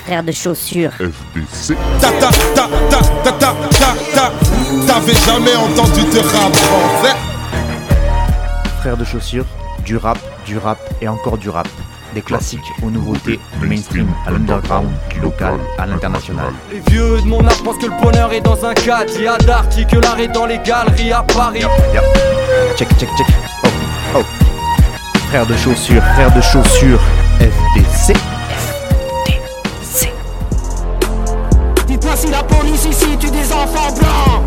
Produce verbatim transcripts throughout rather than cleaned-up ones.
frères de chaussures. F D C. Ta ta ta ta ta ta ta ta. T'avais jamais entendu de rap français? Frères de chaussures, du rap, du rap et encore du rap. Des classiques aux nouveautés, du mainstream à l'underground, du local à l'international. Les vieux de mon âge pensent que le bonheur est dans un caddie. À Darty, que l'art est dans les galeries à Paris. Yep, yep. Check, check, check. Oh, oh. Frères de chaussures, frères de chaussures, F D C. Dites-moi si la police ici tue des enfants blancs.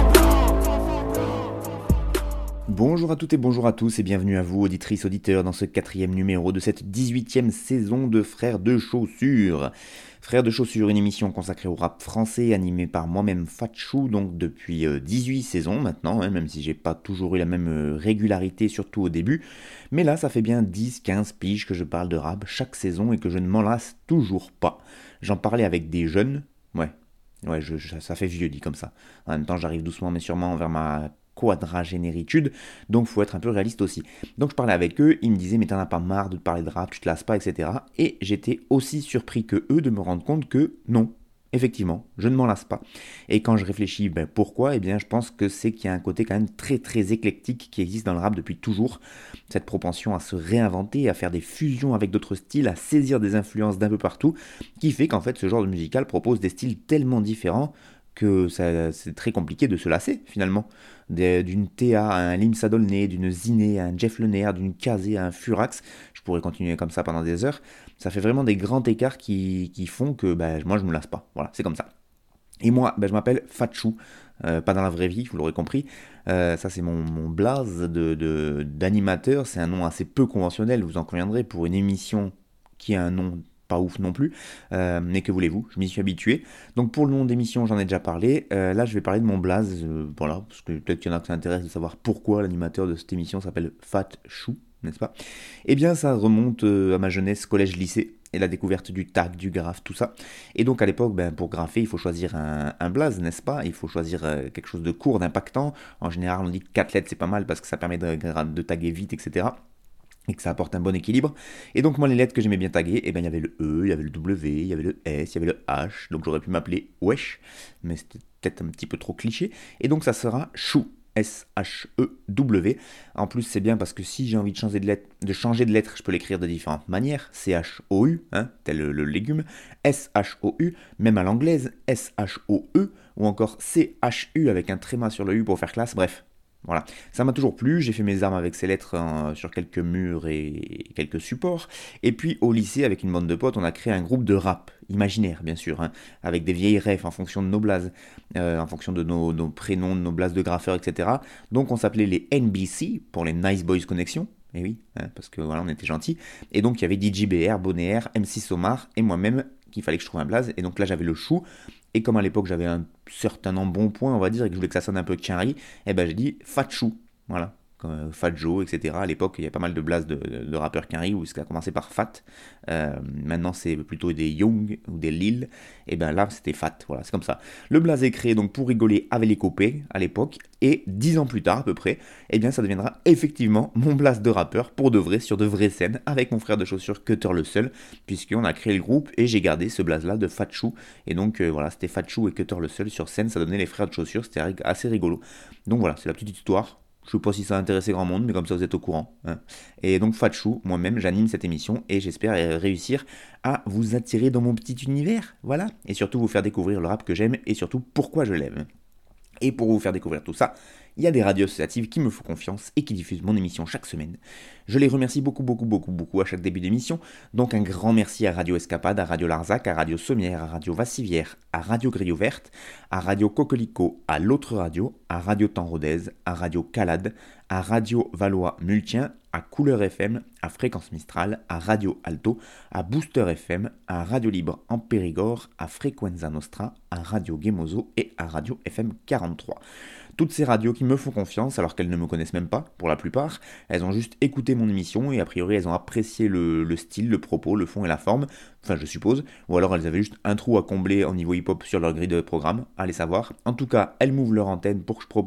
Bonjour à toutes et bonjour à tous et bienvenue à vous, auditrices, auditeurs, dans ce quatrième numéro de cette dix-huitième saison de Frères de Chaussures. Frères de Chaussures, une émission consacrée au rap français, animée par moi-même Fatchou, donc depuis dix-huit saisons maintenant, hein, même si j'ai pas toujours eu la même régularité, surtout au début. Mais là, ça fait bien dix quinze piges que je parle de rap chaque saison et que je ne m'en lasse toujours pas. J'en parlais avec des jeunes, ouais, ouais, je, je, ça fait vieux dit comme ça. En même temps, j'arrive doucement mais sûrement vers ma quadragénéritude, donc faut être un peu réaliste aussi. Donc je parlais avec eux, ils me disaient mais t'en as pas marre de parler de rap, tu te lasses pas, et cetera. Et j'étais aussi surpris que eux de me rendre compte que non, effectivement, je ne m'en lasse pas. Et quand je réfléchis, ben pourquoi ? Eh bien je pense que c'est qu'il y a un côté quand même très très éclectique qui existe dans le rap depuis toujours, cette propension à se réinventer, à faire des fusions avec d'autres styles, à saisir des influences d'un peu partout, qui fait qu'en fait ce genre de musical propose des styles tellement différents que ça, c'est très compliqué de se lasser finalement. Des, d'une T A à un Limsa Dolné, d'une Ziné à un Jeff Lenaire, d'une Kazé à un Furax, je pourrais continuer comme ça pendant des heures. Ça fait vraiment des grands écarts qui, qui font que ben, moi je me lasse pas, voilà, c'est comme ça. Et moi, ben, je m'appelle Fatchou, euh, pas dans la vraie vie, vous l'aurez compris. Euh, ça c'est mon, mon blaze de, de, d'animateur, c'est un nom assez peu conventionnel, vous en conviendrez, pour une émission qui a un nom pas ouf non plus, euh, mais que voulez-vous, je m'y suis habitué. Donc pour le nom d'émission, j'en ai déjà parlé. Euh, là, je vais parler de mon blaze, euh, voilà, parce que peut-être qu'il y en a qui s'intéressent de savoir pourquoi l'animateur de cette émission s'appelle Fatchou, n'est-ce pas ? Eh bien, ça remonte euh, à ma jeunesse, collège-lycée, et la découverte du tag, du graphe, tout ça. Et donc à l'époque, ben, pour grapher, il faut choisir un, un blaze, n'est-ce pas ? Il faut choisir euh, quelque chose de court, d'impactant. En général, on dit que quatre lettres, c'est pas mal parce que ça permet de, de taguer vite, et cetera. Et que ça apporte un bon équilibre. Et donc moi les lettres que j'aimais bien taguer, eh ben il y avait le E, il y avait le W, il y avait le S, il y avait le H, donc j'aurais pu m'appeler Wesh, mais c'était peut-être un petit peu trop cliché, et donc ça sera Chou, S H E W. En plus c'est bien parce que si j'ai envie de changer de lettre, de changer de lettre, je peux l'écrire de différentes manières, C H O U, hein, tel le, le légume, S H O U, même à l'anglaise, S H O E, ou encore C H U avec un tréma sur le U pour faire classe, bref. Voilà, ça m'a toujours plu, j'ai fait mes armes avec ces lettres hein, sur quelques murs et quelques supports, et puis au lycée, avec une bande de potes, on a créé un groupe de rap, imaginaire bien sûr, hein, avec des vieilles refs en fonction de nos blazes, euh, en fonction de nos, nos prénoms, de nos blazes de graffeurs, et cetera. Donc on s'appelait les N B C, pour les Nice Boys Connection, et oui, hein, parce que voilà, on était gentils, et donc il y avait D J B R, Bonnet R, M C Somar, et moi-même, qu'il fallait que je trouve un blaze, et donc là j'avais le Chou, et comme à l'époque j'avais un certain embonpoint on va dire, et que je voulais que ça sonne un peu quinri, et ben j'ai dit Fatchou, voilà, comme Fat Joe, et cetera. À l'époque il y a pas mal de blazes de, de, de rappeurs quinri, où ça a commencé par Fat, euh, maintenant c'est plutôt des Young, ou des Lil, et ben là c'était Fat, voilà, c'est comme ça. Le blaze est créé donc pour rigoler avec les copains, à l'époque, et dix ans plus tard à peu près, et bien ça deviendra effectivement mon blaze de rappeur, pour de vrai, sur de vraies scènes, avec mon frère de chaussures Cutter le seul, puisqu'on a créé le groupe, et j'ai gardé ce blaze là de Fatchou, et donc euh, voilà, c'était Fatchou et Cutter le seul sur scène, ça donnait les frères de chaussures, c'était assez rigolo. Donc voilà, c'est la petite histoire. Je sais pas si ça a intéressé grand monde, mais comme ça vous êtes au courant. Hein. Et donc Fatchou, moi-même, j'anime cette émission et j'espère réussir à vous attirer dans mon petit univers, voilà. Et surtout vous faire découvrir le rap que j'aime et surtout pourquoi je l'aime. Et pour vous faire découvrir tout ça, il y a des radios associatives qui me font confiance et qui diffusent mon émission chaque semaine. Je les remercie beaucoup, beaucoup, beaucoup, beaucoup à chaque début d'émission. Donc un grand merci à Radio Escapade, à Radio Larzac, à Radio Sommière, à Radio Vassivière, à Radio Grillot Verte, à Radio Coquelicot, à l'autre radio, à Radio Temps Rodez, à Radio Calade, à Radio Valois Multien, à Couleur F M, à Fréquence Mistral, à Radio Alto, à Booster F M, à Radio Libre en Périgord, à Frequenza Nostra, à Radio Gemozo et à Radio F M quarante-trois. Toutes ces radios qui me font confiance alors qu'elles ne me connaissent même pas, pour la plupart, elles ont juste écouté mon émission et a priori elles ont apprécié le, le style, le propos, le fond et la forme, enfin je suppose, ou alors elles avaient juste un trou à combler en niveau hip-hop sur leur grille de programme, allez savoir. En tout cas, elles m'ouvrent leur antenne pour que je propose...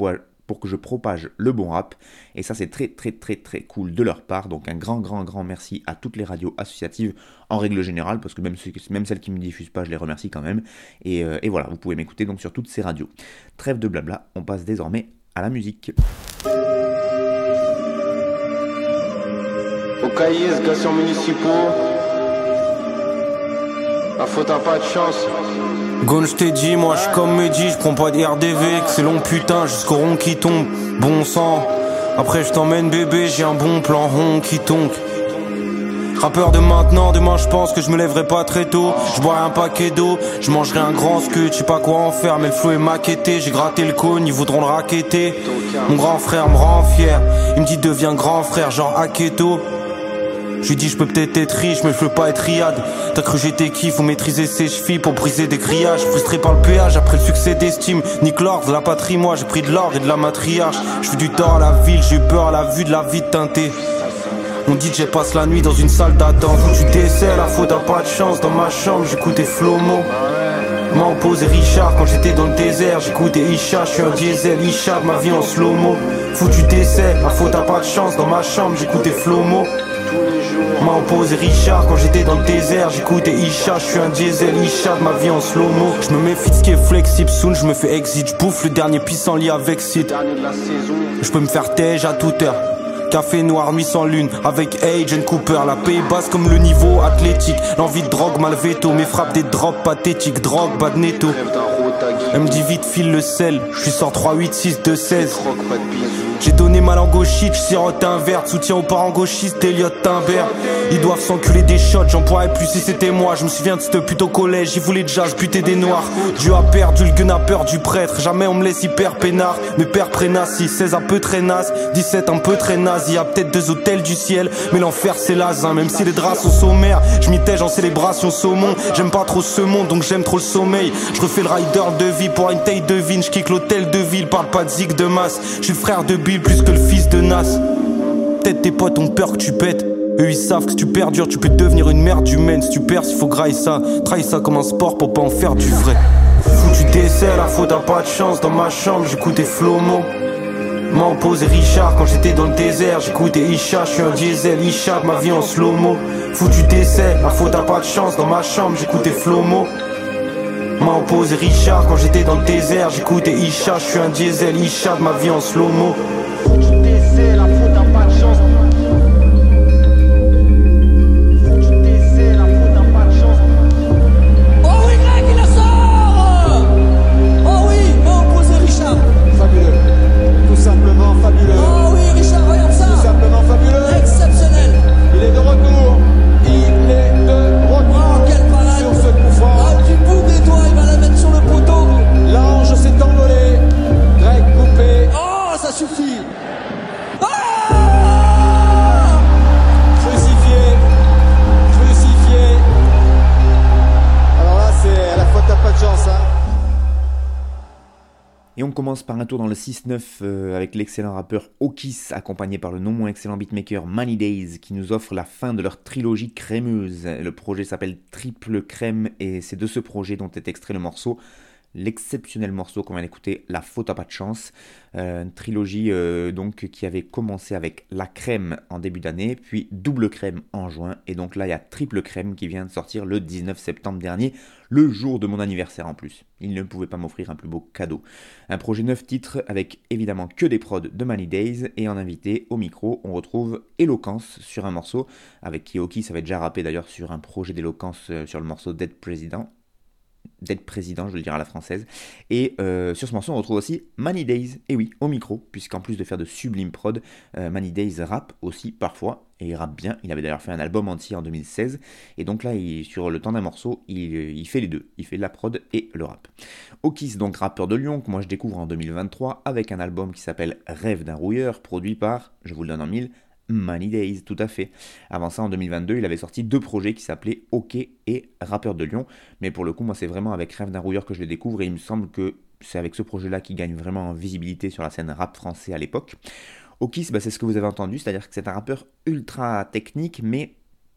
pour que je propage le bon rap, et ça c'est très très très très cool de leur part, donc un grand grand grand merci à toutes les radios associatives en règle générale, parce que même, ceux, même celles qui ne me diffusent pas, je les remercie quand même, et, euh, et voilà, vous pouvez m'écouter donc sur toutes ces radios. Trêve de blabla, on passe désormais à la musique. Au cahier, gations municipaux, la faute à pas de chance. Gon, je t'ai dit, moi j'suis comme Mehdi, j'prends pas des R D V, excellent putain, jusqu'au rond qui tombe, bon sang. Après je t'emmène bébé, j'ai un bon plan rond qui tombe. Rappeur de maintenant, demain je pense que je me lèverai pas très tôt. Je boirai un paquet d'eau, je mangerai un grand scud, je sais pas quoi en faire, mais le flow est maquetté. J'ai gratté le cône, ils voudront le raqueter. Mon grand frère me rend fier, il me dit deviens grand frère, genre Aketo. Je lui dis je peux peut-être être riche mais je veux pas être riade. T'as cru j'étais qui, faut maîtriser ses chevilles pour briser des grillages. Frustré par le péage après le succès d'estime. Nick Lord de la patrie, moi j'ai pris de l'or et de la matriarche. Je fais du tort à la ville, j'ai eu peur à la vue de la vie teintée. On dit que j'ai passe la nuit dans une salle d'attente où tu décèles, la faute a pas de chance. Dans ma chambre j'écoutais Flomo, m'a opposé Richard quand j'étais dans le désert. J'écoutais Isha, je suis un diesel, Isha, ma vie en slow-mo. Foutu décès, la faute a pas de chance. Dans ma chambre j'écoutais Flomo, m'a opposé Richard quand j'étais dans le désert. J'écoutais Isha, je suis un diesel, Isha, ma vie en slow-mo. Je me méfie de ce qui est flexible, soon je me fais exit. Je bouffe le dernier pissenlit avec Sid. Je peux me faire tège à toute heure. Café noir, nuit sans lune, avec Agent Cooper. La paix basse comme le niveau athlétique. L'envie de drogue, mal veto. Mes frappes des drops pathétiques. Drogue, bas de netto. Elle me dit vite, file le sel. J'suis sort trois, huit, six, deux, seize. J'ai donné ma langue au shit, j'sirote un verre. Soutien aux parents gauchistes, Elliot Timbert. Ils doivent s'enculer des shots, j'en pourrais plus si c'était moi. Je me souviens de ce pute au collège, j'y voulais déjà buter des noirs. Dieu a perdu le gun a peur du prêtre. Jamais on me laisse hyper peinard. Mes pères prénacis, seize un peu très naze, dix-sept un peu très naze. Y'a peut-être deux hôtels du ciel, mais l'enfer c'est lasin. Même si les draps sont sommaires, j'm'y tège en célébration saumon. J'aime pas trop ce monde, donc j'aime trop le sommeil. Je refais le rider de vie pour une taille de vigne. J'kick l'hôtel de ville, parle pas de zig de masse. J'suis le frère de Bill plus que le fils de Nas. Peut-être tes potes ont peur que tu pètes. Eux ils savent que si tu perdures tu peux devenir une merde humaine. Si tu perds il faut grailler ça. Trahis ça comme un sport pour pas en faire du vrai. Foutu décès, la faute a pas de chance. Dans ma chambre j'écoutais Flomo, m'a opposé Richard quand j'étais dans le désert. J'écoutais Isha, je suis un diesel, Isha, ma vie en slow-mo. Foutu décès, la faute a pas de chance. Dans ma chambre j'écoutais Flomo, m'a opposé Richard quand j'étais dans le désert. J'écoutais Isha, je suis un diesel, Isha, ma vie en slow-mo. Foutu décès, la faute a pas de chance. Foutu décès, la faute a pas de chance. Oh oui, Greg, il la sort. Oh oui, m'a opposé Richard. Fabuleux, tout simplement fabuleux. Oh oui, Richard, regarde ça. Tout simplement fabuleux. Exceptionnel. Il est de retour. Il est de retour. Oh, quelle parade. Sur ce coup franc. Ah, du bout des doigts, il va la mettre sur le poteau. L'ange s'est envolé. Greg coupé. Oh, ça suffit. Ah, Crucifié. Crucifié. Alors là, c'est la faute à pas de chance, hein. Et on commence par un tour dans le six neuf euh, avec l'excellent rappeur Okis, accompagné par le non moins excellent beatmaker Money Days, qui nous offre la fin de leur trilogie crémeuse. Le projet s'appelle Triple Crème, et c'est de ce projet dont est extrait le morceau, l'exceptionnel morceau qu'on vient d'écouter, La faute à pas de chance. Euh, une trilogie euh, donc qui avait commencé avec La Crème en début d'année, puis Double Crème en juin, et donc là il y a Triple Crème qui vient de sortir le dix-neuf septembre dernier, le jour de mon anniversaire en plus. Il ne pouvait pas m'offrir un plus beau cadeau. Un projet neuf titres avec évidemment que des prods de Money Days, et en invité au micro on retrouve Eloquence sur un morceau, avec qui Okis avait déjà rappé d'ailleurs sur un projet d'Eloquence euh, sur le morceau Dead President. Dead Président, je vais le dire à la française. Et euh, sur ce morceau, on retrouve aussi Money Days, et oui, au micro, puisqu'en plus de faire de sublimes prod, euh, Money Days rappe aussi parfois, et il rappe bien. Il avait d'ailleurs fait un album entier en deux mille seize, et donc là, il, sur le temps d'un morceau, il, il fait les deux. Il fait la prod et le rap. Okis, donc rappeur de Lyon, que moi je découvre en deux mille vingt-trois, avec un album qui s'appelle Rêve d'un rouilleur, produit par, je vous le donne en mille, Money Days, tout à fait. Avant ça, en deux mille vingt-deux, il avait sorti deux projets qui s'appelaient OK et Rappeur de Lyon. Mais pour le coup, moi, c'est vraiment avec Rêve d'un rouilleur que je le découvre, et il me semble que c'est avec ce projet-là qu'il gagne vraiment en visibilité sur la scène rap français à l'époque. Okis, bah, c'est ce que vous avez entendu, c'est-à-dire que c'est un rappeur ultra technique, mais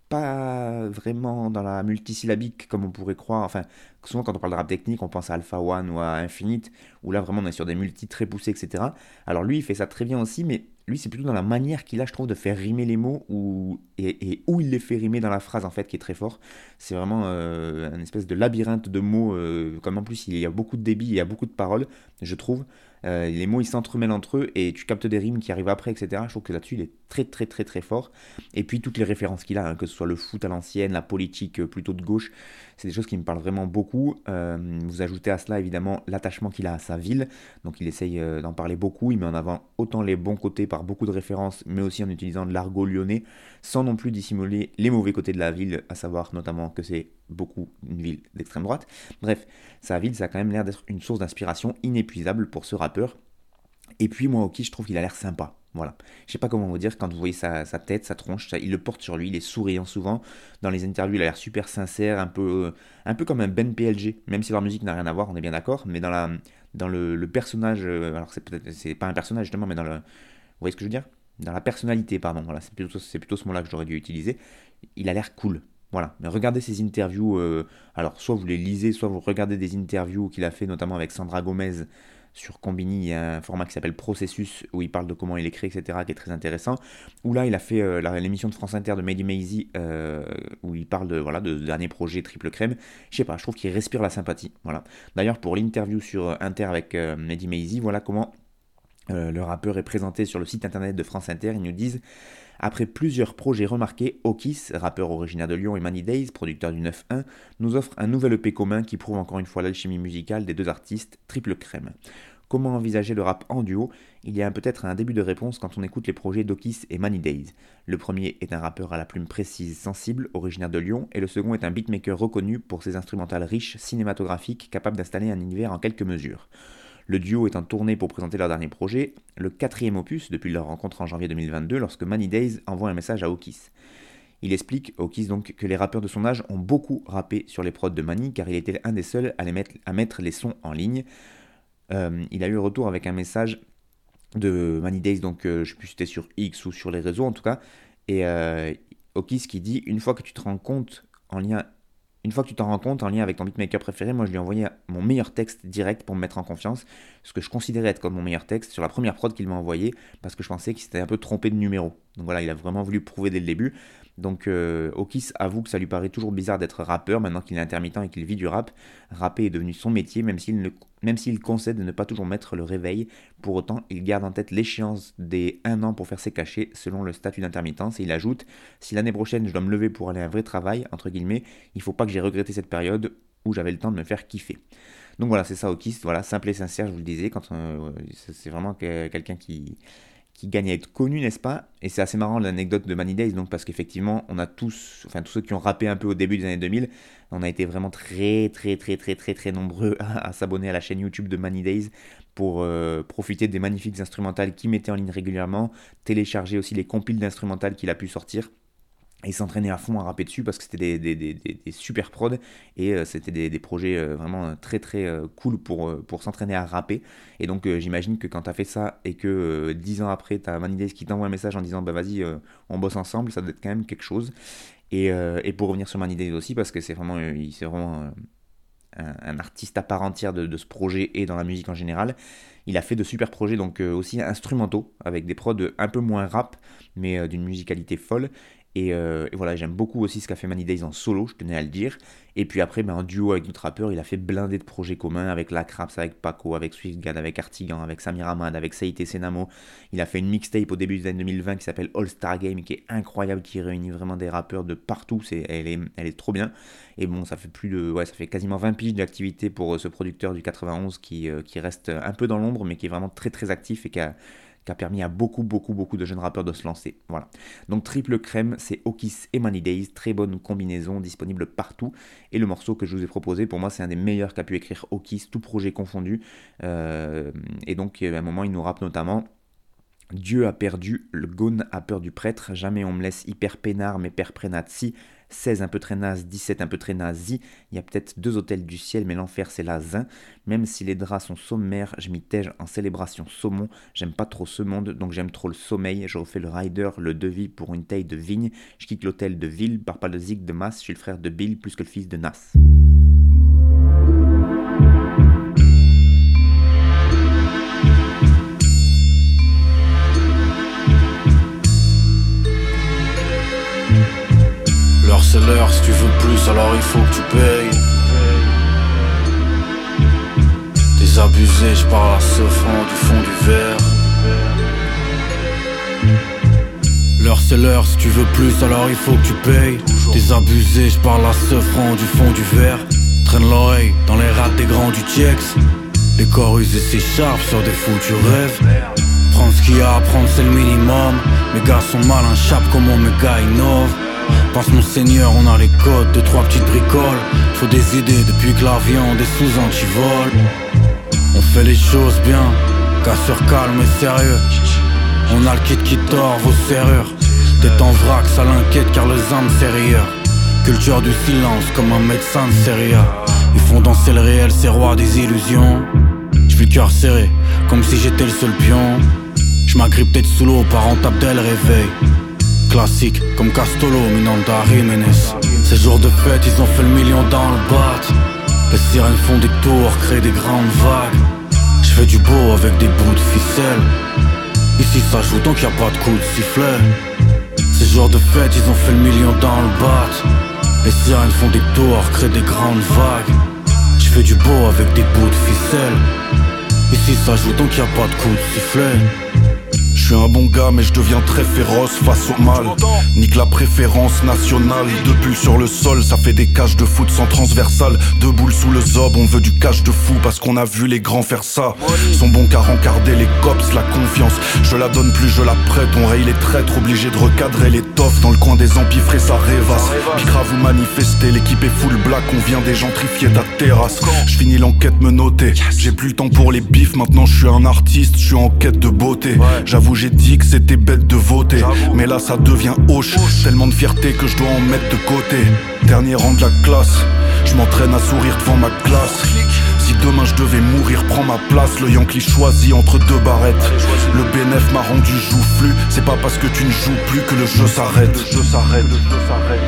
pas vraiment dans la multisyllabique comme on pourrait croire. Enfin, souvent quand on parle de rap technique, on pense à Alpha One ou à Infinite, où là vraiment on est sur des multis très poussés, et cetera. Alors lui, il fait ça très bien aussi, mais lui, c'est plutôt dans la manière qu'il a, je trouve, de faire rimer les mots ou, et, et où il les fait rimer dans la phrase, en fait, qui est très fort. C'est vraiment euh, un espèce de labyrinthe de mots, euh, comme en plus il y a beaucoup de débit, il y a beaucoup de paroles, je trouve. Euh, les mots ils s'entremêlent entre eux et tu captes des rimes qui arrivent après, et cetera. Je trouve que là-dessus il est très très très très fort. Et puis toutes les références qu'il a, hein, que ce soit le foot à l'ancienne, la politique euh, plutôt de gauche, c'est des choses qui me parlent vraiment beaucoup. Euh, vous ajoutez à cela évidemment l'attachement qu'il a à sa ville, donc il essaye euh, d'en parler beaucoup, il met en avant autant les bons côtés par beaucoup de références, mais aussi en utilisant de l'argot lyonnais, sans non plus dissimuler les mauvais côtés de la ville, à savoir notamment que c'est beaucoup une ville d'extrême droite. Bref, sa ville, ça a quand même l'air d'être une source d'inspiration inépuisable pour ce rappeur. Et puis moi, Okiss, je trouve qu'il a l'air sympa. Voilà. Je sais pas comment vous dire, quand vous voyez sa, sa tête, sa tronche, ça, il le porte sur lui, il est souriant souvent. Dans les interviews, il a l'air super sincère, un peu, un peu comme un Ben P L G, même si leur musique n'a rien à voir, on est bien d'accord, mais dans, la, dans le, le personnage, alors c'est peut-être, c'est pas un personnage justement, mais dans le, vous voyez ce que je veux dire ? Dans la personnalité, pardon, voilà, c'est plutôt, c'est plutôt ce mot-là que j'aurais dû utiliser. Il a l'air cool. Voilà, mais regardez ses interviews, euh, alors soit vous les lisez, soit vous regardez des interviews qu'il a fait notamment avec Sandra Gomez sur Combini, il y a un format qui s'appelle Processus, où il parle de comment il écrit, et cetera, qui est très intéressant, où là il a fait euh, la, l'émission de France Inter de Mehdi Maizi, euh, où il parle de, voilà, de, de dernier projet Triple Crème, je sais pas, je trouve qu'il respire la sympathie, voilà. D'ailleurs pour l'interview sur Inter avec euh, Mehdi Maizi, voilà comment euh, le rappeur est présenté sur le site internet de France Inter, ils nous disent... Après plusieurs projets remarqués, Okiss, rappeur originaire de Lyon, et Money Days, producteur du neuf un, nous offre un nouvel E P commun qui prouve encore une fois l'alchimie musicale des deux artistes, Triple Crème. Comment envisager le rap en duo ? Il y a peut-être un début de réponse quand on écoute les projets d'Okiss et Money Days. Le premier est un rappeur à la plume précise, sensible, originaire de Lyon, et le second est un beatmaker reconnu pour ses instrumentales riches, cinématographiques, capables d'installer un univers en quelques mesures. Le duo est en tournée pour présenter leur dernier projet, le quatrième opus depuis leur rencontre en janvier deux mille vingt-deux lorsque Money Days envoie un message à Okiss. Il explique, Okiss donc, que les rappeurs de son âge ont beaucoup rappé sur les prods de Money car il était un des seuls à, les mettre, à mettre les sons en ligne. Euh, il a eu un retour avec un message de Money Days, donc euh, je sais plus si c'était sur X ou sur les réseaux en tout cas, et euh, Okiss qui dit « Une fois que tu te rends compte en lien... » Une fois que tu t'en rends compte, en lien avec ton beatmaker préféré, moi je lui ai envoyé mon meilleur texte direct pour me mettre en confiance, ce que je considérais être comme mon meilleur texte sur la première prod qu'il m'a envoyé, parce que je pensais qu'il s'était un peu trompé de numéro. Donc voilà, il a vraiment voulu prouver dès le début. Donc euh, Okiss avoue que ça lui paraît toujours bizarre d'être rappeur, maintenant qu'il est intermittent et qu'il vit du rap. Rapper est devenu son métier, même s'il, ne, même s'il concède de ne pas toujours mettre le réveil. Pour autant, il garde en tête l'échéance des un an pour faire ses cachets, selon le statut d'intermittence, et il ajoute « Si l'année prochaine je dois me lever pour aller à un vrai travail, entre guillemets, il faut pas que j'ai regretté cette période où j'avais le temps de me faire kiffer. » Donc voilà, c'est ça Okiss, voilà, simple et sincère, je vous le disais, quand euh, c'est vraiment que, quelqu'un qui... qui gagne à être connu, n'est-ce pas ? Et c'est assez marrant l'anecdote de Money Days, donc parce qu'effectivement, on a tous, enfin tous ceux qui ont rappé un peu au début des années deux mille, on a été vraiment très très très très très très nombreux à, à s'abonner à la chaîne YouTube de Money Days pour euh, profiter des magnifiques instrumentales qu'il mettait en ligne régulièrement, télécharger aussi les compiles d'instrumentales qu'il a pu sortir, et s'entraîner à fond à rapper dessus parce que c'était des, des, des, des, des super prods et euh, c'était des, des projets euh, vraiment très très euh, cool pour, euh, pour s'entraîner à rapper. Et donc euh, j'imagine que quand t'as fait ça et que euh, dix ans après t'as Money Days qui t'envoie un message en disant bah vas-y euh, on bosse ensemble, ça doit être quand même quelque chose. Et, euh, et pour revenir sur Money Days aussi, parce que c'est vraiment, euh, c'est vraiment euh, un, un artiste à part entière de, de ce projet et dans la musique en général. Il a fait de super projets donc euh, aussi instrumentaux avec des prods un peu moins rap mais euh, d'une musicalité folle. Et, euh, et voilà, j'aime beaucoup aussi ce qu'a fait Money Days en solo, je tenais à le dire. Et puis après, ben, en duo avec d'autres rappeurs, il a fait blinder de projets communs avec Lacraps, avec Paco, avec Swiftgad, avec Artigan, avec Samir Hamad, avec Saïté Senamo. Il a fait une mixtape au début des années deux mille vingt qui s'appelle All Star Game, qui est incroyable, qui réunit vraiment des rappeurs de partout. C'est, elle, est, elle est trop bien. Et bon, ça fait plus de, ouais, ça fait quasiment vingt piges d'activité pour euh, ce producteur du quatre-vingt-onze qui, euh, qui reste un peu dans l'ombre, mais qui est vraiment très très actif et qui a qui a permis à beaucoup, beaucoup, beaucoup de jeunes rappeurs de se lancer. Voilà. Donc Triple Crème, c'est Okiss et Money Days, très bonne combinaison, disponible partout. Et le morceau que je vous ai proposé, pour moi, c'est un des meilleurs qu'a pu écrire Okiss, tout projet confondu. Euh, et donc, à un moment, il nous rappe notamment Dieu a perdu, le Gone a peur du prêtre, jamais on me laisse hyper peinard, mais père prénat si. seize un peu très naze, dix-sept un peu très nazi. Il y a peut-être deux hôtels du ciel, mais l'enfer c'est la zin. Même si les draps sont sommaires, je m'y tège en célébration saumon. J'aime pas trop ce monde, donc j'aime trop le sommeil. Je refais le rider, le devis pour une taille de vigne. Je quitte l'hôtel de ville, par pas de zig de masse. Je suis le frère de Bill plus que le fils de Nas. L'heure c'est l'heure, si tu veux plus alors il faut que tu payes. Désabusé, je parle à ce franc du fond du verre. L'heure c'est l'heure, si tu veux plus alors il faut que tu payes. Désabusé, je parle à ce franc du fond du verre. Traîne l'oreille dans les rats des grands du Tiex. Les corps usés s'écharpent sur des foutus rêves. Prends ce qu'il y a à prendre c'est le minimum. Mes gars sont mal un chape comme mon méga innove. Pense mon seigneur, on a les codes, deux trois petites bricoles. Faut des idées depuis que la viande est sous antivol. On fait les choses bien, casseur calme et sérieux. On a le kit qui tord vos serrures. T'es en vrac, ça l'inquiète car le zam c'est rire. Culture du silence comme un médecin de série A. Ils font danser le réel, c'est roi des illusions. J'vis le cœur serré, comme si j'étais le seul pion. J'm'agrippe tête sous l'eau par rentable dès le réveil. Classique comme Castolo, Minanda, Jiménez. Ces jours de fête, ils ont fait le million dans le bat. Les sirènes font des tours, créent des grandes vagues. J'fais du beau avec des bouts de ficelle. Ici ça joue tant qu'il n'y a pas de coup de sifflet. Ces jours de fête, ils ont fait le million dans le bat. Les sirènes font des tours, créent des grandes vagues. J'fais du beau avec des bouts de ficelle. Ici ça joue tant qu'il n'y a pas de coup de sifflet. Je suis un bon gars mais je deviens très féroce face au mal. Nique la préférence nationale. Deux bulles sur le sol, ça fait des cages de foot sans transversale. Deux boules sous le zob, on veut du cash de fou parce qu'on a vu les grands faire ça. Sont bons qu'à rencarder les cops, la confiance. Je la donne plus, je la prête. On raye les traîtres, obligé de recadrer les toffes. Dans le coin des empiffrés, ça rêvasse. Picra vous manifestez, l'équipe est full black. On vient des gentrifiés ta terrasse. Je finis l'enquête me noter. J'ai plus le temps pour les bifs, maintenant je suis un artiste. Je suis en quête de beauté. J'avoue j'ai dit que c'était bête de voter. Mais là ça devient hoche. Tellement de fierté que je dois en mettre de côté. Dernier rang de la classe. Je m'entraîne à sourire devant ma classe. Si demain je devais mourir, prends ma place. Le Yankee choisi entre deux barrettes. Le bénéf m'a rendu joufflu. C'est pas parce que tu ne joues plus que le jeu s'arrête. Le jeu s'arrête, le jeu s'arrête.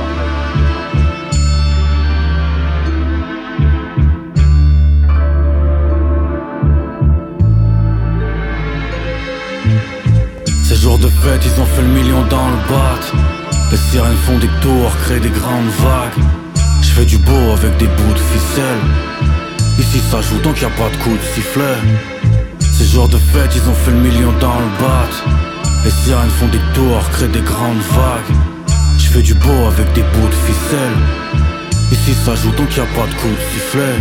Ces jours de fête, ils ont fait le million dans le bat. Les sirènes font des tours, créent des grandes vagues. J'fais du beau avec des bouts de ficelle. Ici ça joue tant qu'il n'y a pas de coup de sifflet. Ces jours de fête, ils ont fait le million dans le bat. Les sirènes font des tours, créent des grandes vagues. J'fais du beau avec des bouts de ficelle. Ici ça joue tant qu'il n'y a pas de coup de sifflet.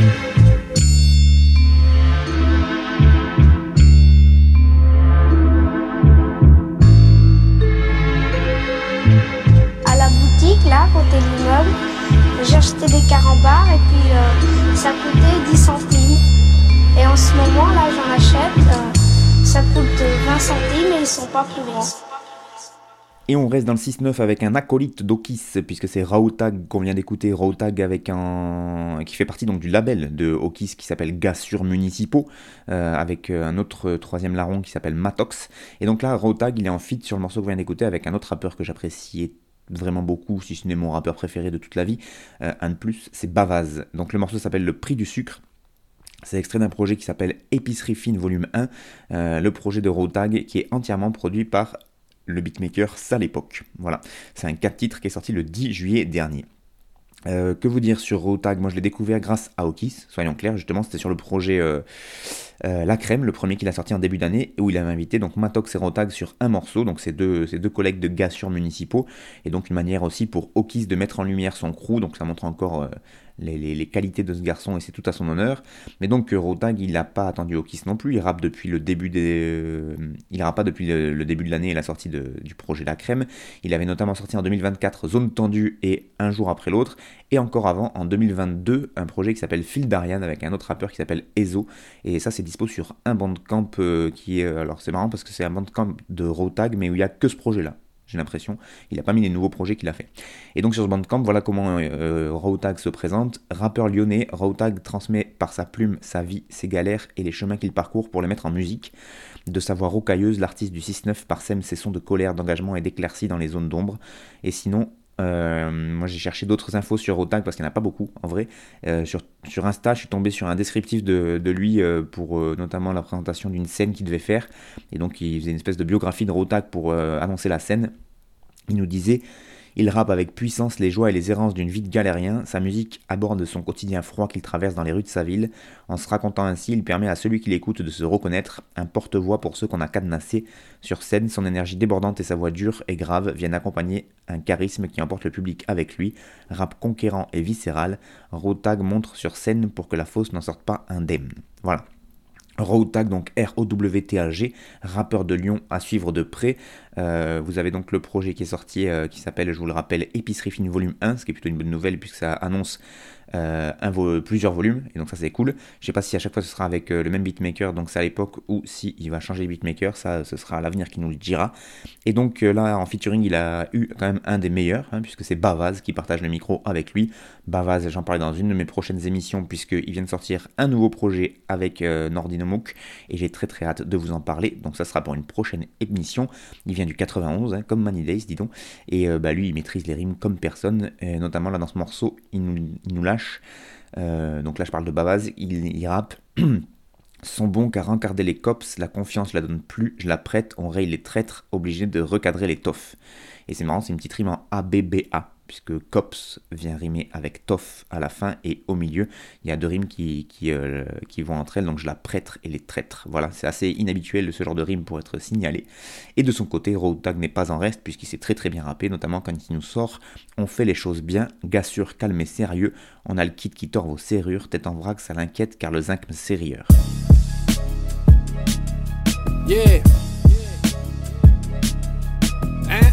Là, côté l'immeuble, j'ai acheté des carambars et puis euh, ça coûtait dix centimes. Et en ce moment, là, j'en achète, euh, ça coûte vingt centimes et ils sont pas plus grands. Et on reste dans le six neuf avec un acolyte d'Okis, puisque c'est Raotag qu'on vient d'écouter. Raotag avec un... qui fait partie donc du label de Okis qui s'appelle Gassures Municipaux, euh, avec un autre troisième larron qui s'appelle Matox. Et donc là, Raotag, il est en feat sur le morceau qu'on vient d'écouter avec un autre rappeur que j'apprécie vraiment beaucoup, si ce n'est mon rappeur préféré de toute la vie, euh, un de plus, c'est Bavaz. Donc le morceau s'appelle Le Prix du Sucre. C'est extrait d'un projet qui s'appelle Épicerie Fine Volume un, euh, le projet de Raotag qui est entièrement produit par le beatmaker Sale Époque. Voilà, c'est un quatre titres qui est sorti le dix juillet dernier. Euh, que vous dire sur Raotag ? Moi je l'ai découvert grâce à Okis, soyons clairs, justement c'était sur le projet euh, euh, La Crème, le premier qu'il a sorti en début d'année, où il avait invité donc Matox et Raotag sur un morceau, donc c'est deux, c'est deux collègues de Gassures Municipaux, et donc une manière aussi pour Okis de mettre en lumière son crew, donc ça montre encore euh, les, les, les qualités de ce garçon, et c'est tout à son honneur. Mais donc Raotag, il n'a pas attendu Okis non plus, il rappe depuis le début des... Euh, il rappe pas depuis le, le début de l'année et la sortie de, du projet La Crème. Il avait notamment sorti en deux mille vingt-quatre Zone Tendue et Un jour après l'autre, et encore avant, en deux mille vingt-deux, un projet qui s'appelle Phil Darian avec un autre rappeur qui s'appelle Ezo, et ça c'est dispo sur un bandcamp euh, qui est... Alors c'est marrant parce que c'est un bandcamp de Raotag, mais où il n'y a que ce projet-là. j'ai l'impression. Il n'a pas mis les nouveaux projets qu'il a fait. Et donc sur ce Bandcamp, voilà comment euh, Rawtag se présente. Rappeur lyonnais, Rawtag transmet par sa plume sa vie, ses galères et les chemins qu'il parcourt pour les mettre en musique. De sa voix rocailleuse, l'artiste du six neuf parsème ses sons de colère, d'engagement et d'éclaircie dans les zones d'ombre. Et sinon, euh, moi j'ai cherché d'autres infos sur Rawtag parce qu'il n'y en a pas beaucoup en vrai. Euh, sur, sur Insta, je suis tombé sur un descriptif de, de lui euh, pour euh, notamment la présentation d'une scène qu'il devait faire. Et donc il faisait une espèce de biographie de Rawtag pour euh, annoncer la scène. Il nous disait: il rappe avec puissance les joies et les errances d'une vie de galérien. Sa musique aborde son quotidien froid qu'il traverse dans les rues de sa ville. En se racontant ainsi, il permet à celui qui l'écoute de se reconnaître, un porte-voix pour ceux qu'on a cadenassés. Sur scène, son énergie débordante et sa voix dure et grave viennent accompagner un charisme qui emporte le public avec lui. Rap conquérant et viscéral, Rawtag montre sur scène pour que la fosse n'en sorte pas indemne. Voilà. Rawtag, donc R O W T A G, rappeur de Lyon à suivre de près. Euh, vous avez donc le projet qui est sorti, euh, qui s'appelle, je vous le rappelle, Épicerie Fine Volume un, ce qui est plutôt une bonne nouvelle puisque ça annonce euh, un vo- plusieurs volumes, et donc ça c'est cool. Je sais pas si à chaque fois ce sera avec euh, le même beatmaker, donc c'est à l'époque, ou si il va changer de beatmaker, ça ce sera à l'avenir qui nous le dira. Et donc euh, là en featuring il a eu quand même un des meilleurs, hein, puisque c'est Bavaz qui partage le micro avec lui. Bavaz, j'en parlais dans une de mes prochaines émissions, puisqu'il vient de sortir un nouveau projet avec euh, Nordinomouk, et j'ai très très hâte de vous en parler, donc ça sera pour une prochaine émission. Il vient du quatre-vingt-onze, hein, comme Money Days, dis donc, et euh, bah, lui il maîtrise les rimes comme personne, et notamment là dans ce morceau, il nous, il nous lâche, euh, donc là je parle de Bavaz, il, il rappe sont bons car encarder les cops, la confiance je la donne plus, je la prête, on raye les traîtres, obligés de recadrer les toffs. Et c'est marrant, c'est une petite rime en A B B A, puisque cops vient rimer avec toff à la fin, et au milieu, il y a deux rimes qui, qui, euh, qui vont entre elles, donc je la prêtre et les traîtres. Voilà, c'est assez inhabituel de ce genre de rime pour être signalé. Et de son côté, Rawtag n'est pas en reste, puisqu'il sait très très bien rapper, notamment quand il nous sort « On fait les choses bien, gars sûr, calme et sérieux, on a le kit qui tord vos serrures, tête en vrac, ça l'inquiète car le zinc me sérieux. » Yeah. Hein?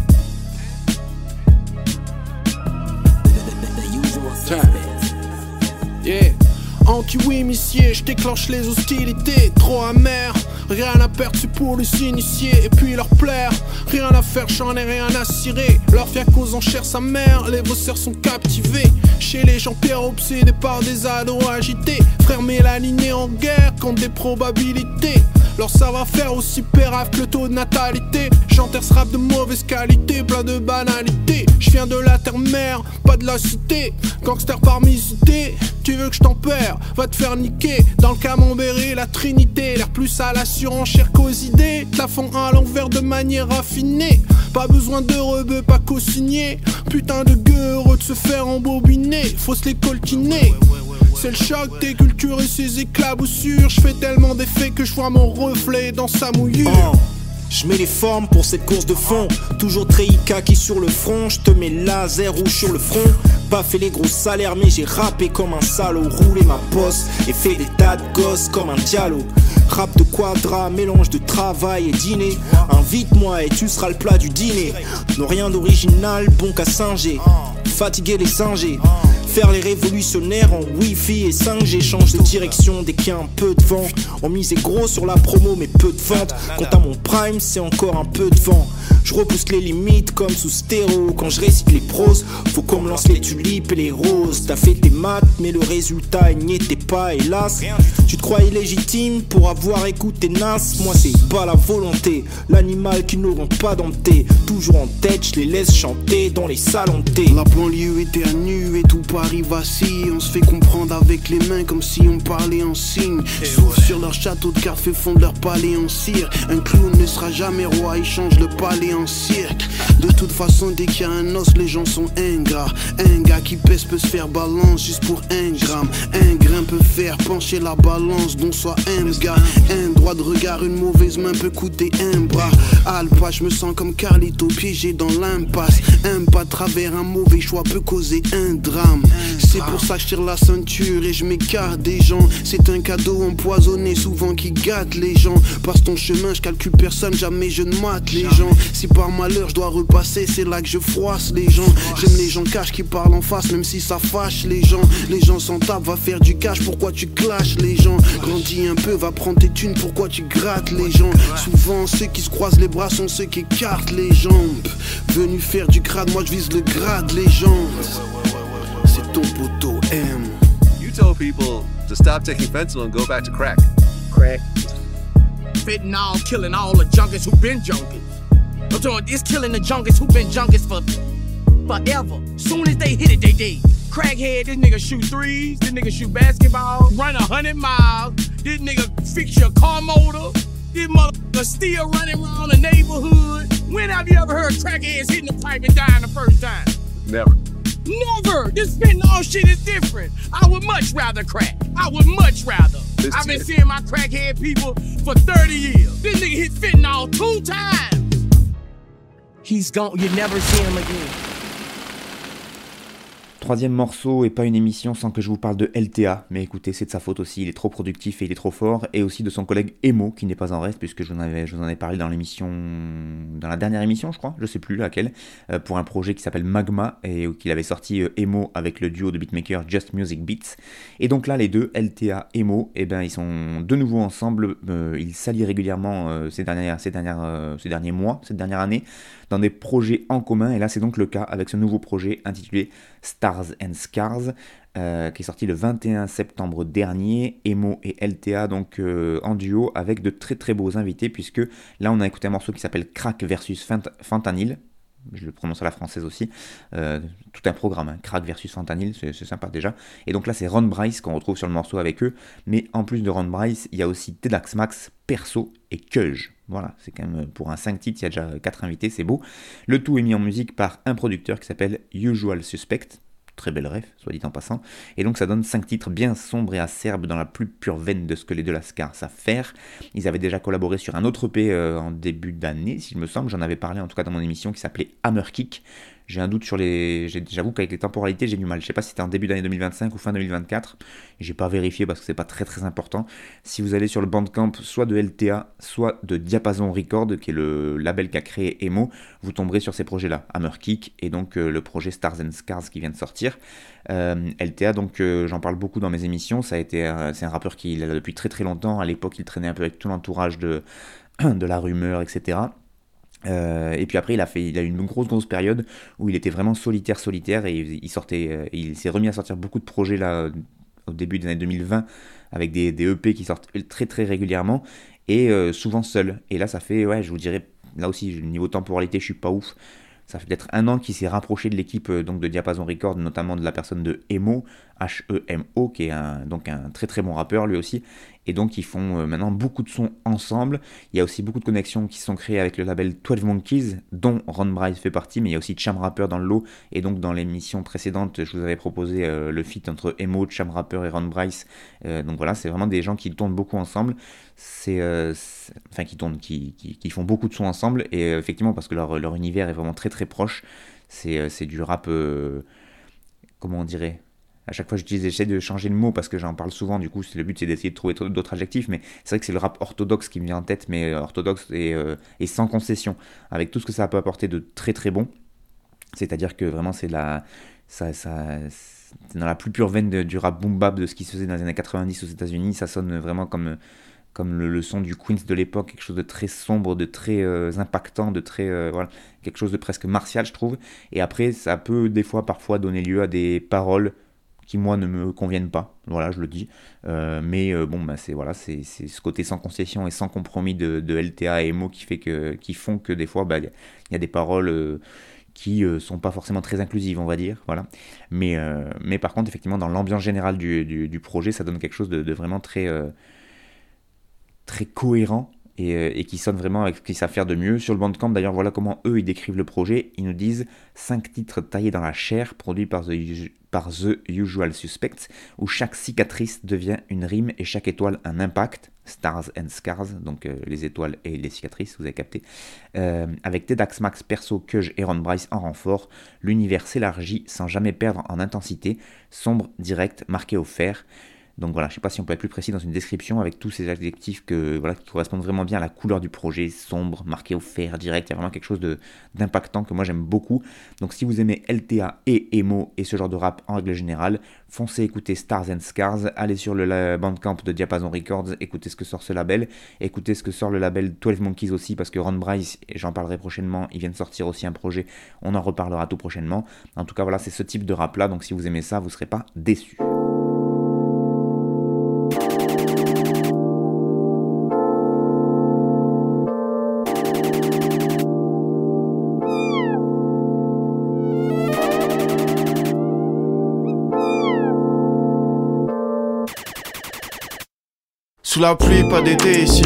Yeah. En kiwi missier, je déclenche les hostilités. Trop amer, rien à perdre, c'est pour les initier et puis leur plaire. Rien à faire, j'en ai rien à cirer. Leur fiac aux enchères sa mère, les bosseurs sont captivés. Chez les gens pierre obsédés par des ados agités. Frère mélaniné en guerre contre des probabilités. Leur savoir-faire aussi pérave que le taux de natalité. J'enterre ce rap de mauvaise qualité, plein de banalités. Je viens de la terre-mère, pas de la cité. Gangster parmi cité, tu veux que je t'en perds? Va te faire niquer, dans le camembert et la trinité. L'air plus à la surenchère qu'aux idées. Te la font à l'envers de manière raffinée. Pas besoin de rebeu, pas co-signé. Putain de gueux heureux de se faire embobiner. Faut se les coltiner. C'est le choc des cultures et ses éclaboussures. Je fais tellement d'effets que je vois mon reflet dans sa mouillure. Oh. Je mets les formes pour cette course de fond. Toujours très kaki sur le front. Je te mets laser rouge sur le front. Pas fait les gros salaires mais j'ai rappé comme un salaud. Roulé ma bosse et fait des tas de gosses comme un diallo. Rap de quadra, mélange de travail et dîner. Invite-moi et tu seras le plat du dîner. Non rien d'original, bon qu'à singer. Fatiguer les singés. Faire les révolutionnaires en wifi et cinq G. Change de direction dès qu'il y a un peu de vent. On misait gros sur la promo mais peu de vente. Quant à mon prime c'est encore un peu de vent. Je repousse les limites comme sous stéro. Quand je récite les proses, faut qu'on me lance les tulipes et les roses. T'as fait tes maths mais le résultat il n'y était pas hélas. Tu te crois illégitime pour avoir écouté Nas. Moi c'est pas la volonté, l'animal qu'ils n'auront pas dompté. Toujours en tête, je les laisse chanter dans les salons de thé. La banlieue éternue et tout Paris vacille. On se fait comprendre avec les mains comme si on parlait en signe. Souffle sur leur château de cartes, fait fondre leur palais en cire. Un clown ne sera jamais roi, il change le palais en cirque. De toute façon dès qu'il y a un os les gens sont ingrats. Un gars qui pèse peut se faire balance juste pour un gramme. Un grain peut faire pencher la balance dont soit un gars. Un droit de regard, une mauvaise main peut coûter un bras. Alpa, je me sens comme Carlito piégé dans l'impasse. Un pas de travers, un mauvais choix peut causer un drame. C'est pour ça que je tire la ceinture et je m'écarte des gens. C'est un cadeau empoisonné souvent qui gâte les gens. Passe ton chemin, je calcule personne, jamais je ne mate les gens. Si par malheur je dois reprendre passé, c'est là que je froisse les gens. J'aime les gens cash qui parlent en face, même si ça fâche les gens. Les gens s'en tapent, va faire du cash, pourquoi tu clashes les gens? Grandis un peu, va prendre tes thunes, pourquoi tu grattes les gens? Souvent ceux qui se croisent les bras sont ceux qui écartent les jambes. Venu faire du crade, moi je vise le grade légende. C'est ton poteau M. You told people to stop taking fentanyl and go back to crack. Crack. Fentanyl killing all the junkies who been junkies. I'm talking, it's killing the junkies who been junkies for forever. Soon as they hit it, they dead. Crackhead, this nigga shoot threes, this nigga shoot basketball, run a hundred miles, this nigga fix your car motor, this motherfucker still running around the neighborhood. When have you ever heard crackheads hitting the pipe and dying the first time? Never. Never! This fentanyl shit is different. I would much rather crack. I would much rather. This I've been t- seeing my crackhead people for thirty years. This nigga hit fentanyl two times. He's gone. You never see him again. Troisième morceau, et pas une émission sans que je vous parle de L T A, mais écoutez, c'est de sa faute aussi, il est trop productif et il est trop fort, et aussi de son collègue Emo, qui n'est pas en reste, puisque je vous en, avais, je vous en ai parlé dans l'émission, dans la dernière émission je crois, je sais plus laquelle, euh, pour un projet qui s'appelle Magma, et qu'il avait sorti euh, Emo avec le duo de beatmakers Just Music Beats, et donc là les deux, L T A, Emo, et ben ils sont de nouveau ensemble, euh, ils s'allient régulièrement euh, ces, dernières, ces, dernières, euh, ces derniers mois, cette dernière année, dans des projets en commun, et là c'est donc le cas avec ce nouveau projet intitulé Stars and Scars, euh, qui est sorti le vingt et un septembre dernier, Emo et L T A donc euh, en duo avec de très très beaux invités, puisque là on a écouté un morceau qui s'appelle Crack versus Fent- Fentanyl, je le prononce à la française aussi, euh, tout un programme, hein. Crack versus Fentanyl, c'est, c'est sympa déjà, et donc là c'est Ron Bryce qu'on retrouve sur le morceau avec eux, mais en plus de Ron Bryce, il y a aussi Tedax Max, Perso et Keuj. Voilà, c'est quand même pour un cinq titres, il y a déjà quatre invités, c'est beau. Le tout est mis en musique par un producteur qui s'appelle Usual Suspect, très belle ref, soit dit en passant, et donc ça donne cinq titres bien sombres et acerbes dans la plus pure veine de ce que les deux Lascars savent faire. Ils avaient déjà collaboré sur un autre E P euh, en début d'année, s'il me semble, j'en avais parlé en tout cas dans mon émission qui s'appelait Hammer Kick. J'ai un doute sur les... J'avoue qu'avec les temporalités, j'ai du mal. Je sais pas si c'était en début d'année deux mille vingt-cinq ou fin deux mille vingt-quatre. J'ai pas vérifié parce que c'est pas très très important. Si vous allez sur le Bandcamp, soit de L T A, soit de Diapason Record, qui est le label qu'a créé Emo, vous tomberez sur ces projets-là. Hammer Kick et donc euh, le projet Stars and Scars qui vient de sortir. Euh, L T A, donc euh, j'en parle beaucoup dans mes émissions. Ça a été, euh, c'est un rappeur qui est là depuis très très longtemps. À l'époque, il traînait un peu avec tout l'entourage de, de La Rumeur, et cetera. Euh, et puis après il a fait, il a eu une grosse grosse période où il était vraiment solitaire solitaire et il, il sortait, euh, il s'est remis à sortir beaucoup de projets là au début des années deux mille vingt avec des, des E P qui sortent très très régulièrement et euh, souvent seul. Et là ça fait, ouais, je vous dirais, là aussi niveau temporalité je suis pas ouf. Ça fait peut-être un an qu'il s'est rapproché de l'équipe euh, donc de Diapason Record, notamment de la personne de Emo, H E M O, qui est un, donc un très très bon rappeur lui aussi. Et donc ils font euh, maintenant beaucoup de sons ensemble. Il y a aussi beaucoup de connexions qui sont créées avec le label douze Monkeys, dont Ron Bryce fait partie, mais il y a aussi Cham Rapper dans le lot. Et donc dans l'émission précédente, je vous avais proposé euh, le feat entre Emo, Cham Rapper et Ron Bryce. Euh, donc voilà, c'est vraiment des gens qui tournent beaucoup ensemble. C'est, euh, c'est... Enfin qui tournent, qui, qui, qui font beaucoup de sons ensemble. Et euh, effectivement, parce que leur, leur univers est vraiment très très proche. C'est, euh, c'est du rap, euh, comment on dirait ? À chaque fois, j'utilise, j'essaie de changer le mot parce que j'en parle souvent. Du coup, c'est, le but, c'est d'essayer de trouver d'autres adjectifs. Mais c'est vrai que c'est le rap orthodoxe qui me vient en tête, mais orthodoxe et, euh, et sans concession, avec tout ce que ça peut apporter de très très bon. C'est-à-dire que vraiment, c'est la, ça, ça, c'est dans la plus pure veine de, du rap boom bap de ce qui se faisait dans les années quatre-vingt-dix aux États-Unis. Ça sonne vraiment comme comme le, le son du Queens de l'époque, quelque chose de très sombre, de très euh, impactant, de très euh, voilà, quelque chose de presque martial, je trouve. Et après, ça peut des fois, parfois, donner lieu à des paroles qui moi ne me conviennent pas, voilà, je le dis, euh, mais euh, bon, bah, c'est, voilà, c'est, c'est ce côté sans concession et sans compromis de, de L T A et Emo qui, fait que, qui font que des fois, bah, il y a des paroles euh, qui euh, sont pas forcément très inclusives, on va dire, voilà, mais, euh, mais par contre, effectivement, dans l'ambiance générale du, du, du projet, ça donne quelque chose de, de vraiment très, euh, très cohérent, Et, et qui sonne vraiment avec ce qu'ils savent faire de mieux. Sur le Bandcamp, d'ailleurs, voilà comment eux, ils décrivent le projet. Ils nous disent cinq titres taillés dans la chair, produits par The, par The Usual Suspects, où chaque cicatrice devient une rime et chaque étoile un impact. Stars and Scars, donc euh, les étoiles et les cicatrices, vous avez capté. Euh, avec Tedax Max, Perso, Keuj et Ron Bryce en renfort, l'univers s'élargit sans jamais perdre en intensité, sombre, direct, marqué au fer. Donc voilà, je sais pas si on peut être plus précis dans une description avec tous ces adjectifs que, voilà, qui correspondent vraiment bien à la couleur du projet, sombre, marqué au fer, direct, il y a vraiment quelque chose de, d'impactant que moi j'aime beaucoup. Donc si vous aimez L T A et emo et ce genre de rap en règle générale, foncez écouter Stars and Scars, allez sur le Bandcamp de Diapason Records, écoutez ce que sort ce label, écoutez ce que sort le label douze Monkeys aussi, parce que Ron Bryce, et j'en parlerai prochainement, il vient de sortir aussi un projet, on en reparlera tout prochainement. En tout cas voilà, c'est ce type de rap là, donc si vous aimez ça, vous ne serez pas déçus. Sous la pluie, pas d'été ici.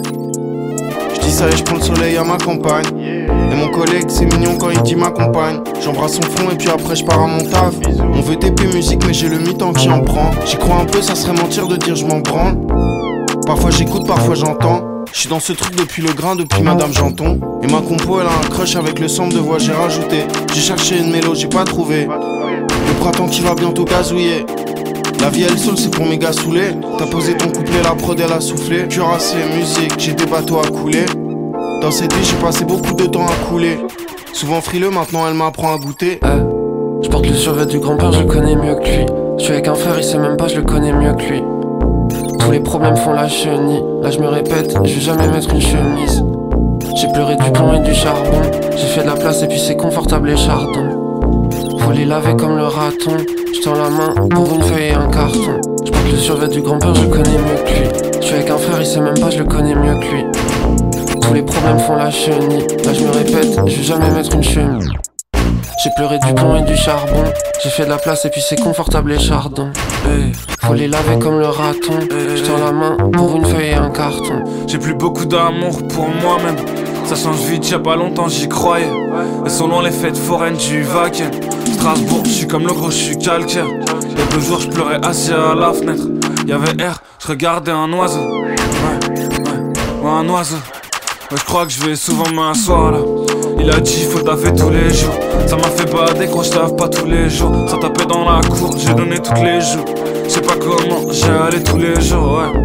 Je dis ça et je prends le soleil à ma campagne. Et mon collègue c'est mignon quand il dit ma compagne. J'embrasse son front et puis après je pars à mon taf. On veut T P musique mais j'ai le mi-temps qui en prend. J'y crois un peu, ça serait mentir de dire je m'en branle. Parfois j'écoute, parfois j'entends. Je suis dans ce truc depuis le grain, depuis Madame Janton. Et ma compo elle a un crush avec le sample de voix j'ai rajouté. J'ai cherché une mélo, j'ai pas trouvé. Le printemps qui va bientôt gazouiller. La vie elle saoule, c'est pour mes gars saoulés. T'as posé ton couplet, la prod elle a soufflé. Cuirassé, musique, j'ai des bateaux à couler. Dans cette vie j'ai passé beaucoup de temps à couler. Souvent frileux, maintenant elle m'apprend à goûter. euh, Je porte le survêt du grand-père, je le connais mieux que lui. Je suis avec un frère, il sait même pas, je le connais mieux que lui. Tous les problèmes font la chenille. Là je me répète, je vais jamais mettre une chemise. J'ai pleuré du plomb et du charbon. J'ai fait de la place et puis c'est confortable les chardons. Faut les laver comme le raton. Je tends la main pour une feuille et un carton. Je porte le survêt du grand-père, je le connais mieux que lui. Je suis avec un frère, il sait même pas, je le connais mieux que lui. Tous les problèmes font la chenille. Là je me répète, je vais jamais mettre une chemise. J'ai pleuré du plomb et du charbon. J'ai fait de la place et puis c'est confortable les chardons. Hey. Faut les laver comme le raton. Hey. Je tends la main pour une feuille et un carton. J'ai plus beaucoup d'amour pour moi-même. Ça change vite, y'a pas longtemps j'y croyais. Et sont loin les fêtes foraines du Wacken. Strasbourg, j'suis comme le gros, j'suis calcaire. Y'a deux jours j'pleurais assis à la fenêtre. Y'avait air, j'regardais un oiseau. Ouais, ouais, ouais, un oiseau. Ouais, j'crois que j'vais souvent m'asseoir là. Il a dit faut taper tous les jours. Ça m'a fait bader quand j'taffe pas tous les jours. Ça tapait dans la cour, j'ai donné toutes les jours. J'sais pas comment, j'ai allé tous les jours, ouais.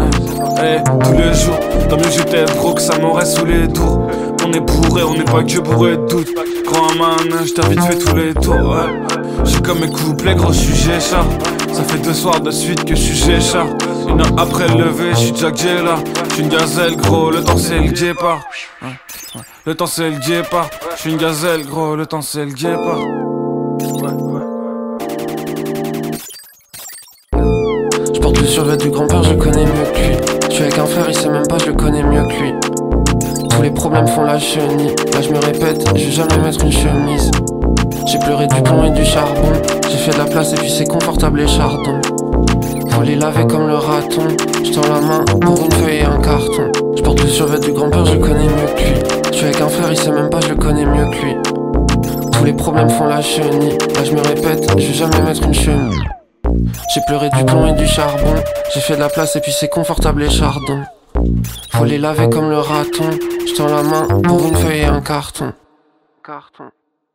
Hey, tous les jours, tant mieux j'étais broke, ça m'aurait sous les tours. On est bourré, on n'est pas que bourré de doute. Grand à ma neige, t'as vite fait tous les tours, ouais. J'ai comme mes couplets, gros, j'suis Géchard. Ça fait deux soirs de suite que j'suis Géchard. Une heure après le lever, j'suis Jack Jella. J'suis une gazelle, gros, le temps c'est le départ. Le temps c'est le départ. J'suis une gazelle, gros, le temps c'est le départ. J'porte le survêt du grand-père, je le connais mieux que lui. J'suis avec un frère, il sait même pas, je le connais mieux que lui. Tous les problèmes font la chenille. Là je me répète, je vais jamais mettre une chemise. J'ai pleuré du plomb et du charbon. J'ai fait de la place et puis c'est confortable les chardons. Faut les laver comme le raton. Je tends la main pour une feuille et un carton. Je porte le survêt du grand-père, je le connais mieux que lui. Je suis avec un frère, il sait même pas, je le connais mieux que lui. Tous les problèmes font la chenille. Là je me répète, je vais jamais mettre une chemise. J'ai pleuré du plomb et du charbon. J'ai fait de la place et puis c'est confortable les chardons. Faut les laver comme le raton. Je tends la main pour une feuille et un carton. Carton.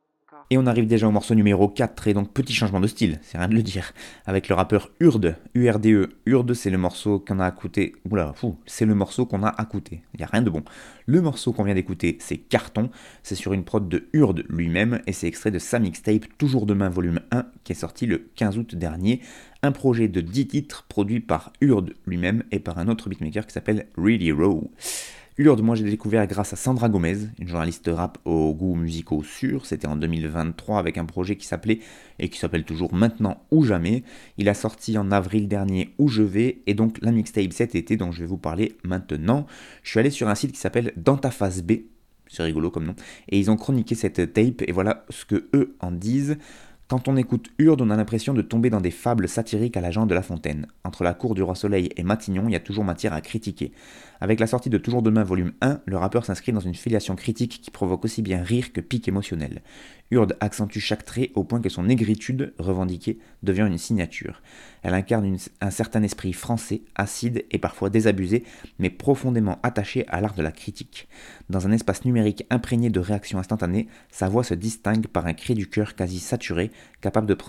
Et on arrive déjà au morceau numéro quatre, et donc petit changement de style, c'est rien de le dire, avec le rappeur Urde, U R D E. Urde, c'est le morceau qu'on a écouté, oula, fou, c'est le morceau qu'on a écouté, il n'y a rien de bon. Le morceau qu'on vient d'écouter, c'est Carton, c'est sur une prod de Urde lui-même, et c'est extrait de sa mixtape Toujours Demain volume un, qui est sorti le quinze août dernier, un projet de dix titres produit par Urde lui-même et par un autre beatmaker qui s'appelle Really Raw. Urde, moi j'ai découvert grâce à Sandra Gomez, une journaliste rap aux goûts musicaux sûrs. C'était en deux mille vingt-trois avec un projet qui s'appelait, et qui s'appelle toujours Maintenant ou Jamais. Il a sorti en avril dernier Où je vais, et donc la mixtape cet été dont je vais vous parler maintenant. Je suis allé sur un site qui s'appelle Dans ta phase B, c'est rigolo comme nom, et ils ont chroniqué cette tape, et voilà ce que eux en disent. Quand on écoute Urde, on a l'impression de tomber dans des fables satiriques à la Jean de La Fontaine. Entre la cour du Roi Soleil et Matignon, il y a toujours matière à critiquer. Avec la sortie de Toujours Demain volume un, le rappeur s'inscrit dans une filiation critique qui provoque aussi bien rire que pique émotionnel. Urde accentue chaque trait au point que son aigritude, revendiquée, devient une signature. Elle incarne une, un certain esprit français, acide et parfois désabusé, mais profondément attaché à l'art de la critique. Dans un espace numérique imprégné de réactions instantanées, sa voix se distingue par un cri du cœur quasi saturé, capable de prendre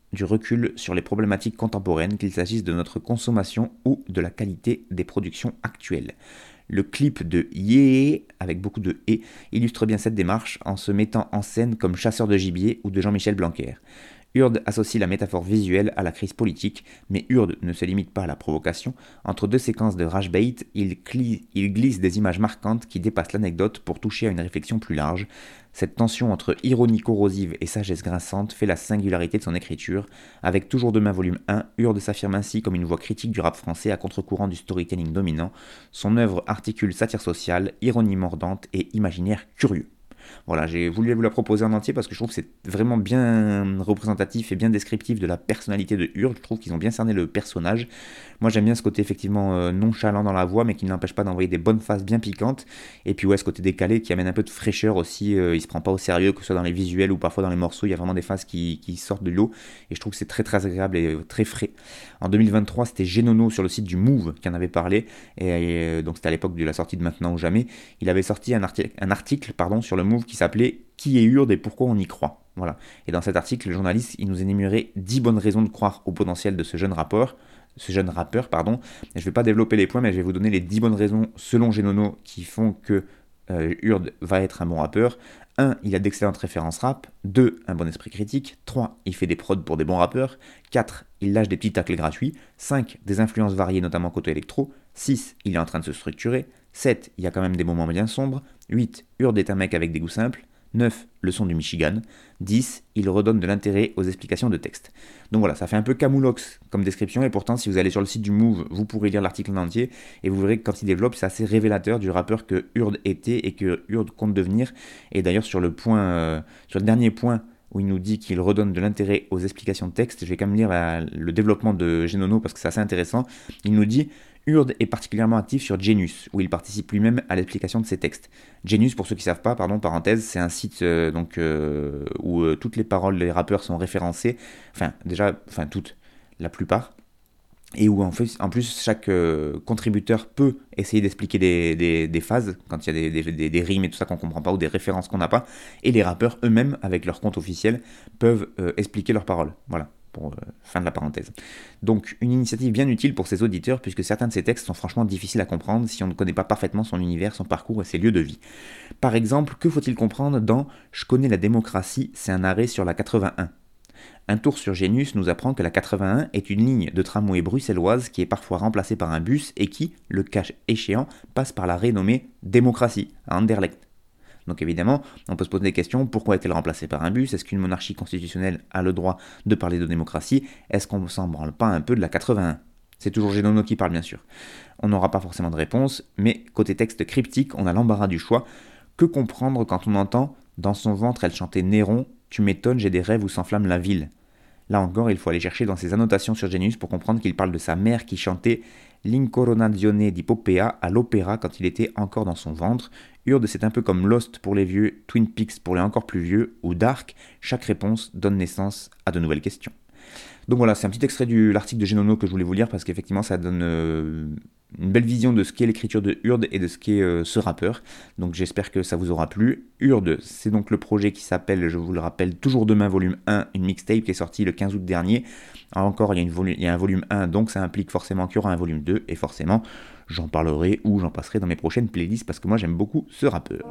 du recul sur les problématiques contemporaines, qu'il s'agisse de notre consommation ou de la qualité des productions actuelles. Le clip de Yé, avec beaucoup de E, illustre bien cette démarche en se mettant en scène comme chasseur de gibier ou de Jean-Michel Blanquer. Urde associe la métaphore visuelle à la crise politique, mais Urde ne se limite pas à la provocation. Entre deux séquences de rage bait, il, cli- il glisse des images marquantes qui dépassent l'anecdote pour toucher à une réflexion plus large. Cette tension entre ironie corrosive et sagesse grinçante fait la singularité de son écriture. Avec Toujours Demain volume un, Urde s'affirme ainsi comme une voix critique du rap français à contre-courant du storytelling dominant. Son œuvre articule satire sociale, ironie mordante et imaginaire curieux. Voilà, j'ai voulu vous la proposer en entier parce que je trouve que c'est vraiment bien représentatif et bien descriptif de la personnalité de Urde. Je trouve qu'ils ont bien cerné le personnage. Moi j'aime bien ce côté effectivement euh, nonchalant dans la voix, mais qui ne l'empêche pas d'envoyer des bonnes phases bien piquantes. Et puis ouais, ce côté décalé qui amène un peu de fraîcheur aussi. Euh, il se prend pas au sérieux, que ce soit dans les visuels ou parfois dans les morceaux. Il y a vraiment des phases qui, qui sortent de l'eau. Et je trouve que c'est très très agréable et très frais. En deux mille vingt-trois, c'était Genono sur le site du Move qui en avait parlé. Et, et donc c'était à l'époque de la sortie de Maintenant ou Jamais. Il avait sorti un, arti- un article pardon, sur le Move qui s'appelait « Qui est Urde et pourquoi on y croit ?» Voilà. Et dans cet article, le journaliste il nous énumérait dix bonnes raisons de croire au potentiel de ce jeune rappeur. Ce jeune rappeur, pardon. Et je ne vais pas développer les points, mais je vais vous donner les dix bonnes raisons, selon Genono, qui font que euh, Urde va être un bon rappeur. un. Il a d'excellentes références rap. deux. Un bon esprit critique. trois. Il fait des prods pour des bons rappeurs. quatre. Il lâche des petits tacles gratuits. cinq. Des influences variées, notamment côté électro. six. Il est en train de se structurer. sept. Il y a quand même des moments bien sombres. huit. Urde est un mec avec des goûts simples. neuf. Le son du Michigan. dix. Il redonne de l'intérêt aux explications de texte. Donc voilà, ça fait un peu camoulox comme description, et pourtant si vous allez sur le site du Move, vous pourrez lire l'article en entier, et vous verrez que quand il développe, c'est assez révélateur du rappeur que Urde était et que Urde compte devenir. Et d'ailleurs sur le point, euh, sur le dernier point où il nous dit qu'il redonne de l'intérêt aux explications de texte, je vais quand même lire la, le développement de Genono parce que c'est assez intéressant. Il nous dit « Urde est particulièrement actif sur Genius, où il participe lui-même à l'explication de ses textes. Genius, pour ceux qui ne savent pas, pardon, parenthèse, c'est un site euh, donc, euh, où euh, toutes les paroles des rappeurs sont référencées, enfin déjà, enfin toutes, la plupart, et où en, fait, en plus chaque euh, contributeur peut essayer d'expliquer des, des, des phases, quand il y a des, des, des, des rimes et tout ça qu'on ne comprend pas, ou des références qu'on n'a pas, et les rappeurs eux-mêmes, avec leur compte officiel, peuvent euh, expliquer leurs paroles. Voilà. Pour euh, fin de la parenthèse. Donc une initiative bien utile pour ses auditeurs, puisque certains de ses textes sont franchement difficiles à comprendre si on ne connaît pas parfaitement son univers, son parcours et ses lieux de vie. Par exemple, que faut-il comprendre dans « Je connais la démocratie, c'est un arrêt sur la quatre-vingt-un ». Un tour sur Genius nous apprend que la quatre-vingt-un est une ligne de tramway bruxelloise qui est parfois remplacée par un bus et qui, le cas échéant, passe par la renommée « démocratie » à Anderlecht. Donc évidemment, on peut se poser des questions, pourquoi est-elle remplacée par un bus ? Est-ce qu'une monarchie constitutionnelle a le droit de parler de démocratie ? Est-ce qu'on ne s'en branle pas un peu de la quatre-vingt-un ? C'est toujours Genono qui parle bien sûr. On n'aura pas forcément de réponse, mais côté texte cryptique, on a l'embarras du choix. Que comprendre quand on entend « Dans son ventre elle chantait Néron, tu m'étonnes, j'ai des rêves où s'enflamme la ville ». Là encore, il faut aller chercher dans ses annotations sur Genius pour comprendre qu'il parle de sa mère qui chantait l'Incoronazione di Poppea à l'opéra quand il était encore dans son ventre. Urde, c'est un peu comme Lost pour les vieux, Twin Peaks pour les encore plus vieux, ou Dark. Chaque réponse donne naissance à de nouvelles questions. Donc voilà, c'est un petit extrait de l'article de Genono que je voulais vous lire parce qu'effectivement ça donne euh, une belle vision de ce qu'est l'écriture de Urde et de ce qu'est euh, ce rappeur. Donc j'espère que ça vous aura plu. Urde, c'est donc le projet qui s'appelle, je vous le rappelle, Toujours Demain volume un, une mixtape qui est sortie le quinze août dernier. Alors encore, il y a, une volu- il y a un volume un, donc ça implique forcément qu'il y aura un volume deux, et forcément j'en parlerai ou j'en passerai dans mes prochaines playlists parce que moi j'aime beaucoup ce rappeur.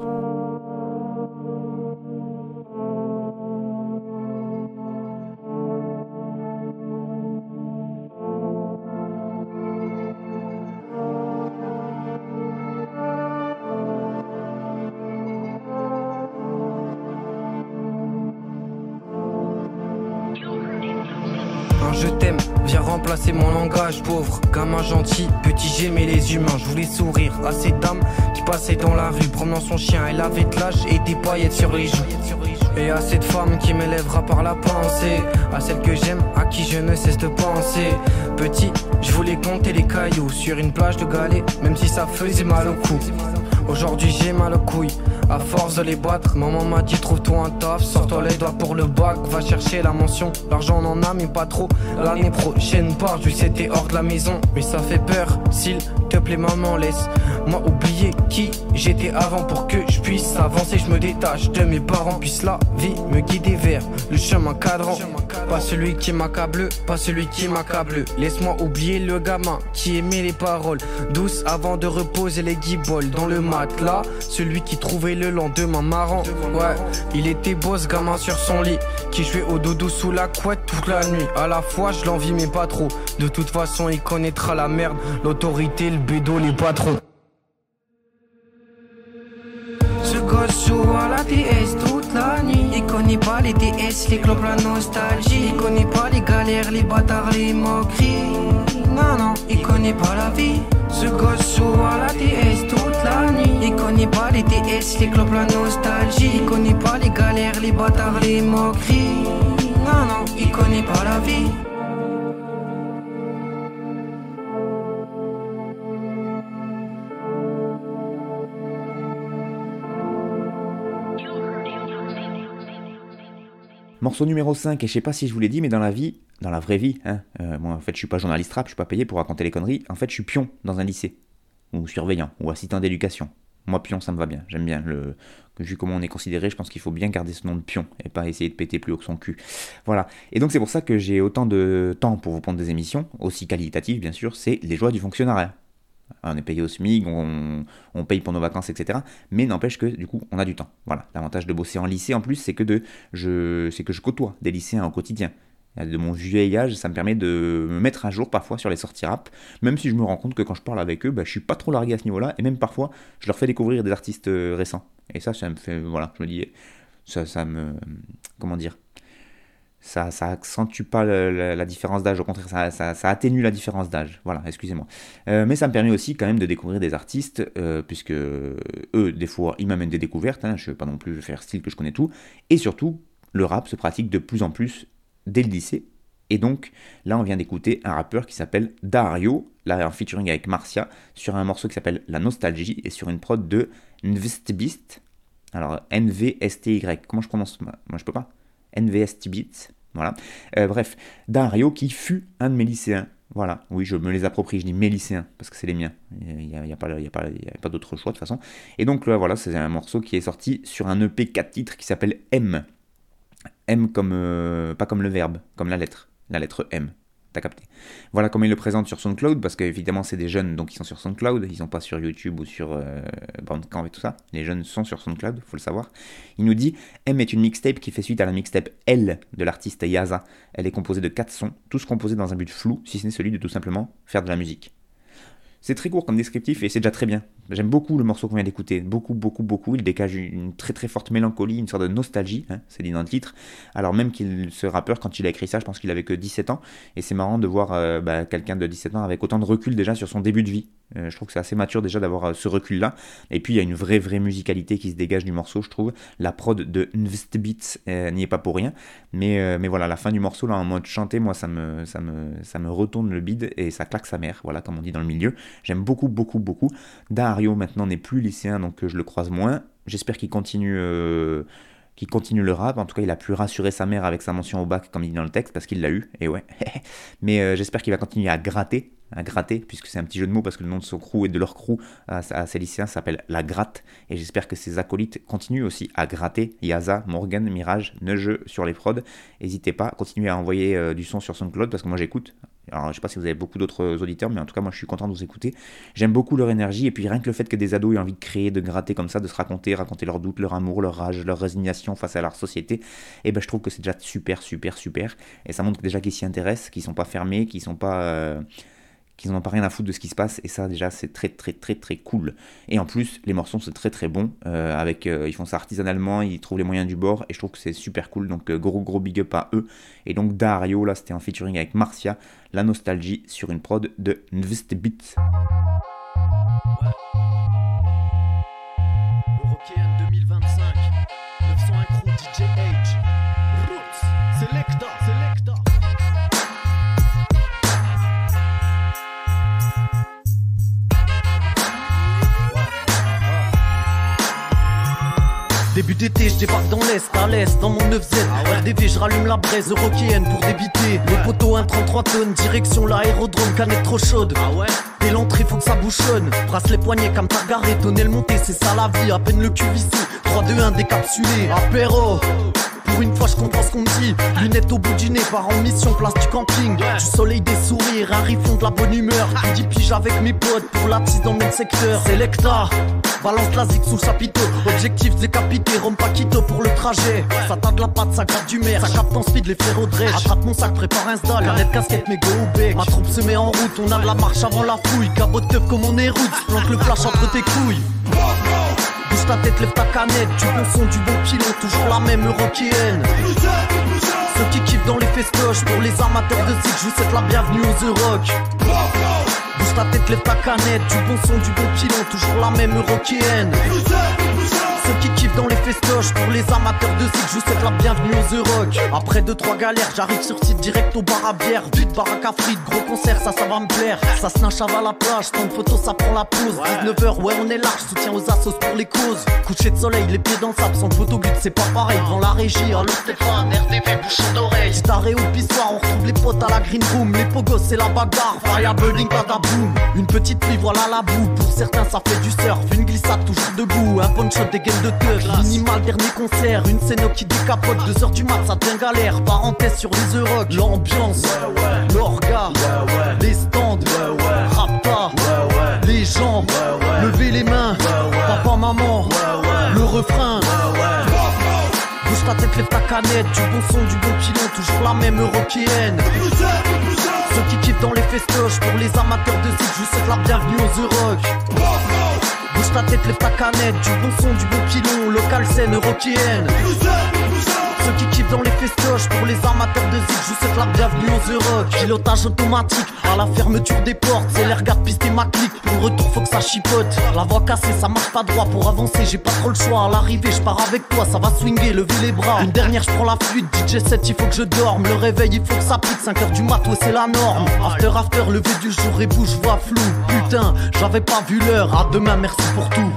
Je t'aime, viens remplacer mon langage pauvre. Gamin gentil, petit j'aimais les humains. Je voulais sourire à ces dames qui passaient dans la rue, promenant son chien. Elle avait de l'âge et des paillettes sur les joues. Et à cette femme qui m'élèvera par la pensée, à celle que j'aime, à qui je ne cesse de penser. Petit, je voulais compter les cailloux sur une plage de galets, même si ça faisait mal au cou. Aujourd'hui j'ai mal aux couilles, à force de les battre. Maman m'a dit trouve-toi un taf, sors-toi les doigts pour le bac. Va chercher la mention, l'argent on en a mais pas trop. L'année prochaine part, je sais t'es hors de la maison. Mais ça fait peur, s'il te plaît maman laisse-moi oublier qui j'étais avant pour que je puisse avancer. Je me détache de mes parents, puisse la vie me guider vers le chemin cadran. Pas celui qui m'accable, pas celui qui m'accable. Laisse-moi oublier le gamin qui aimait les paroles douces avant de reposer les guibolles dans le matelas. Celui qui trouvait le lendemain marrant. Ouais, il était beau ce gamin sur son lit, qui jouait au doudou sous la couette toute la nuit. À la fois je l'envie mais pas trop. De toute façon il connaîtra la merde, l'autorité, le bédo, les patrons. Ce gosse joue à la D S toute la nuit. Il connaît pas les D S, les clubs, la nostalgie. Il connaît pas les galères, les bâtards, les moqueries. Non, non, il connaît pas la vie. Ce gosse joue à la D S toute la nuit. Il connaît pas les D S, les clubs, la nostalgie. Il connaît pas les galères, les bâtards, les moqueries. Non, non, il connaît pas la vie. Morceau numéro cinq, et je sais pas si je vous l'ai dit, mais dans la vie, dans la vraie vie, hein, euh, moi en fait je suis pas journaliste rap, je suis pas payé pour raconter les conneries, en fait je suis pion dans un lycée, ou surveillant, ou assistant d'éducation. Moi pion ça me va bien, j'aime bien, le... vu comment on est considéré, je pense qu'il faut bien garder ce nom de pion, et pas essayer de péter plus haut que son cul. Voilà, et donc c'est pour ça que j'ai autant de temps pour vous pondre des émissions, aussi qualitatives bien sûr, c'est les joies du fonctionnariat. On est payé au SMIC, on, on paye pour nos vacances, et cetera. Mais n'empêche que du coup, on a du temps. Voilà, l'avantage de bosser en lycée en plus, c'est que, de, je, c'est que je côtoie des lycéens au quotidien. De mon vieil âge, ça me permet de me mettre à jour parfois sur les sorties rap, même si je me rends compte que quand je parle avec eux, bah, je suis pas trop largué à ce niveau-là, et même parfois, je leur fais découvrir des artistes récents. Et ça, ça me fait, voilà, je me dis, ça, ça me, comment dire, ça, ça accentue pas le, la, la différence d'âge, au contraire, ça, ça, ça atténue la différence d'âge, voilà, excusez-moi. Euh, mais ça me permet aussi quand même de découvrir des artistes, euh, puisque eux, des fois, ils m'amènent des découvertes, hein, je ne veux pas non plus faire style que je connais tout, et surtout, le rap se pratique de plus en plus dès le lycée, et donc, là, on vient d'écouter un rappeur qui s'appelle Dario, là, en featuring avec Marcia, sur un morceau qui s'appelle La Nostalgie, et sur une prod de Nvstbeast, alors N V S T Y, comment je prononce, moi je peux pas N V S T Beats, voilà. Euh, bref, Dario qui fut un de mes lycéens. Voilà, oui, je me les approprie, je dis mes lycéens, parce que c'est les miens. Il n'y a, a, a pas, a pas, a pas d'autre choix de toute façon. Et donc là, voilà, c'est un morceau qui est sorti sur un E P quatre titres qui s'appelle M. M comme, euh, pas comme le verbe, comme la lettre. La lettre M. T'as capté. Voilà comment il le présente sur SoundCloud, parce qu'évidemment c'est des jeunes, donc ils sont sur SoundCloud, ils sont pas sur YouTube ou sur euh, Bandcamp et tout ça. Les jeunes sont sur SoundCloud, faut le savoir. Il nous dit M est une mixtape qui fait suite à la mixtape L de l'artiste Yaza. Elle est composée de quatre sons, tous composés dans un but flou, si ce n'est celui de tout simplement faire de la musique. C'est très court comme descriptif et c'est déjà très bien. J'aime beaucoup le morceau qu'on vient d'écouter, beaucoup, beaucoup, beaucoup. Il dégage une très très forte mélancolie, une sorte de nostalgie, hein, c'est dit dans le titre. Alors même qu'il, ce rappeur, quand il a écrit ça, je pense qu'il avait que dix-sept ans. Et c'est marrant de voir euh, bah, quelqu'un de dix-sept ans avec autant de recul déjà sur son début de vie. Euh, je trouve que c'est assez mature déjà d'avoir euh, ce recul-là. Et puis il y a une vraie, vraie musicalité qui se dégage du morceau, je trouve. La prod de Nvstbeats euh, n'y est pas pour rien. Mais, euh, mais voilà, la fin du morceau, là, en mode chanté, moi, ça me, ça, me, ça me retourne le bide et ça claque sa mère, voilà, comme on dit dans le milieu. J'aime beaucoup, beaucoup, beaucoup. Dario, maintenant, n'est plus lycéen, donc euh, je le croise moins. J'espère qu'il continue, euh, qu'il continue le rap. En tout cas, il a pu rassurer sa mère avec sa mention au bac, comme il dit dans le texte, parce qu'il l'a eu, et ouais. Mais euh, j'espère qu'il va continuer à gratter, à gratter, puisque c'est un petit jeu de mots, parce que le nom de son crew et de leur crew à, à ces lycéens s'appelle La Gratte. Et j'espère que ses acolytes continuent aussi à gratter. Yaza, Morgan, Mirage, Neugeux sur les prods. N'hésitez pas, continuez à envoyer euh, du son sur SoundCloud, parce que moi j'écoute. Alors je sais pas si vous avez beaucoup d'autres auditeurs, mais en tout cas moi je suis content de vous écouter. J'aime beaucoup leur énergie, et puis rien que le fait que des ados aient envie de créer, de gratter comme ça, de se raconter, raconter leurs doutes, leur amour, leur rage, leur résignation face à leur société, et ben je trouve que c'est déjà super, super, super. Et ça montre déjà qu'ils s'y intéressent, qu'ils sont pas fermés, qu'ils sont pas... Euh... qu'ils n'en ont pas rien à foutre de ce qui se passe, et ça déjà c'est très très très très cool. Et en plus les morceaux c'est très très bon, euh, avec, euh, ils font ça artisanalement, ils trouvent les moyens du bord, et je trouve que c'est super cool, donc euh, gros gros big up à eux. Et donc Dario, là c'était en featuring avec Marcia, La Nostalgie, sur une prod de Nvstbeats. European deux mille vingt-cinq, neuf cent un crew, D J H, Roots, Selecta, Selecta. Début d'été, je débarque dans l'Est, à l'Est, dans mon neuf Z. R D V, je rallume la braise européenne pour débiter. Le poteau, un trente-trois tonnes, direction l'aérodrome, canette trop chaude. Ah ouais? Dès l'entrée, faut que ça bouchonne. Brasse les poignets comme Targaré, tonnel monté, c'est ça la vie. À peine le cul ici, trois deux un décapsulé. Apéro, Pour une fois je comprends ce qu'on dit. Lunettes au bout du nez, part en mission, place du camping. Du soleil, des sourires, un riffon, de la bonne humeur. Qui dit pige avec mes potes pour la petite dans le même secteur. Selecta, balance la zig sous le chapiteau. Objectif décapité, Rome Paquito pour le trajet. Ça t'a de la patte, ça gratte du mer. Ça capte en speed, les frérots de rage. Attrape mon sac, prépare un stall. Canette, casquette, mégo au bec. Ma troupe se met en route, on a de la marche avant la fouille. Cabot teuf comme on est route, planque le flash entre tes couilles. Bouge ta tête, lève ta canette. Du bon son, du bon pilon, toujours la même européenne. Ceux qui kiffent dans les festoches, pour les amateurs de zig, je vous souhaite la bienvenue aux The Rock. Bouge ta tête, lève ta canette. Du bon son, du bon pilon, toujours la même européenne. Ceux qui kiffent dans les festoches, pour les amateurs de zig, je vous souhaite la bienvenue aux The Rock. Après deux trois galères, j'arrive sur site direct au bar à bière. Vite baraque à frites, gros concert, ça ça va me plaire. Ça se nage à la plage, tant de photos ça prend la pause. dix-neuf heures, ouais on est large, soutien aux assos pour les causes. Coucher de soleil, les pieds dans le sable, sans le photobut c'est pas pareil. Devant la régie, alors Stéphane, R D V, bouchon d'oreille. Petit arrêt au pissoir, on retrouve les potes à la green room. Les pogos c'est la bagarre, fire building, badaboum. Une petite pluie, voilà la boue, pour certains ça fait du surf. Une glissade toujours debout, un poncho des gaines de teuf. Minimal dernier concert, une scène qui décapote. Deux heures du mat, ça devient galère. Parenthèse sur les The Rock. L'ambiance, ouais, ouais. L'orga, ouais, ouais. Les stands, ouais, ouais. Rapta, ouais, ouais. Les gens, ouais, ouais. Levez les mains, ouais, ouais. Papa, maman, ouais, ouais. Le refrain, ouais, ouais. Bouge ta tête, lève ta canette. Du bon son, du bon pilon, toujours la même européenne. Ceux qui kiffent dans les festoches, pour les amateurs de zig, je vous souhaite la bienvenue aux The Rock. Bouge ta tête, lève ta canette. Du bon son, du bon pilon, local scène européenne. Ceux qui kiffent dans les festoches, pour les amateurs de zig, je vous souhaite la bienvenue aux The Rock. Pilotage automatique, à la fermeture des portes. C'est l'air garde piste et ma clique, pour le retour faut que ça chipote. La voix cassée, ça marche pas droit, pour avancer j'ai pas trop le choix. À l'arrivée je pars avec toi, ça va swinguer, lever les bras. Une dernière je prends la flûte, D J set il faut que je dorme. Le réveil il faut que ça pique, cinq heures du mat, ouais c'est la norme. After after, lever du jour et bouge, voix flou. Putain, j'avais pas vu l'heure, à demain merci pour tout.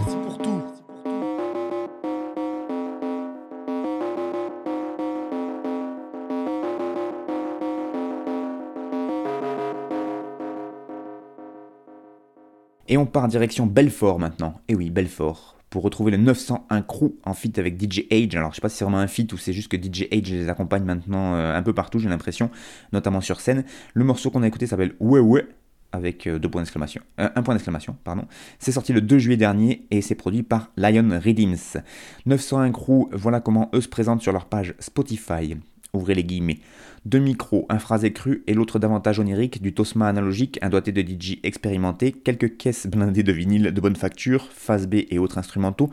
Et on part direction Belfort maintenant. Et oui, Belfort. Pour retrouver le neuf cent un Crew en feat avec D J Age. Alors je sais pas si c'est vraiment un feat ou c'est juste que D J Age les accompagne maintenant euh, un peu partout, j'ai l'impression, notamment sur scène. Le morceau qu'on a écouté s'appelle Ouais Ouais, avec euh, deux points d'exclamation. Euh, un point d'exclamation, pardon. C'est sorti le deux juillet dernier et c'est produit par Lion Redeems. neuf cent un Crew, voilà comment eux se présentent sur leur page Spotify. Ouvrez les guillemets. Deux micros, un phrasé cru et l'autre davantage onirique, du Tosma analogique, un doigté de D J expérimenté, quelques caisses blindées de vinyle de bonne facture, phase B et autres instrumentaux,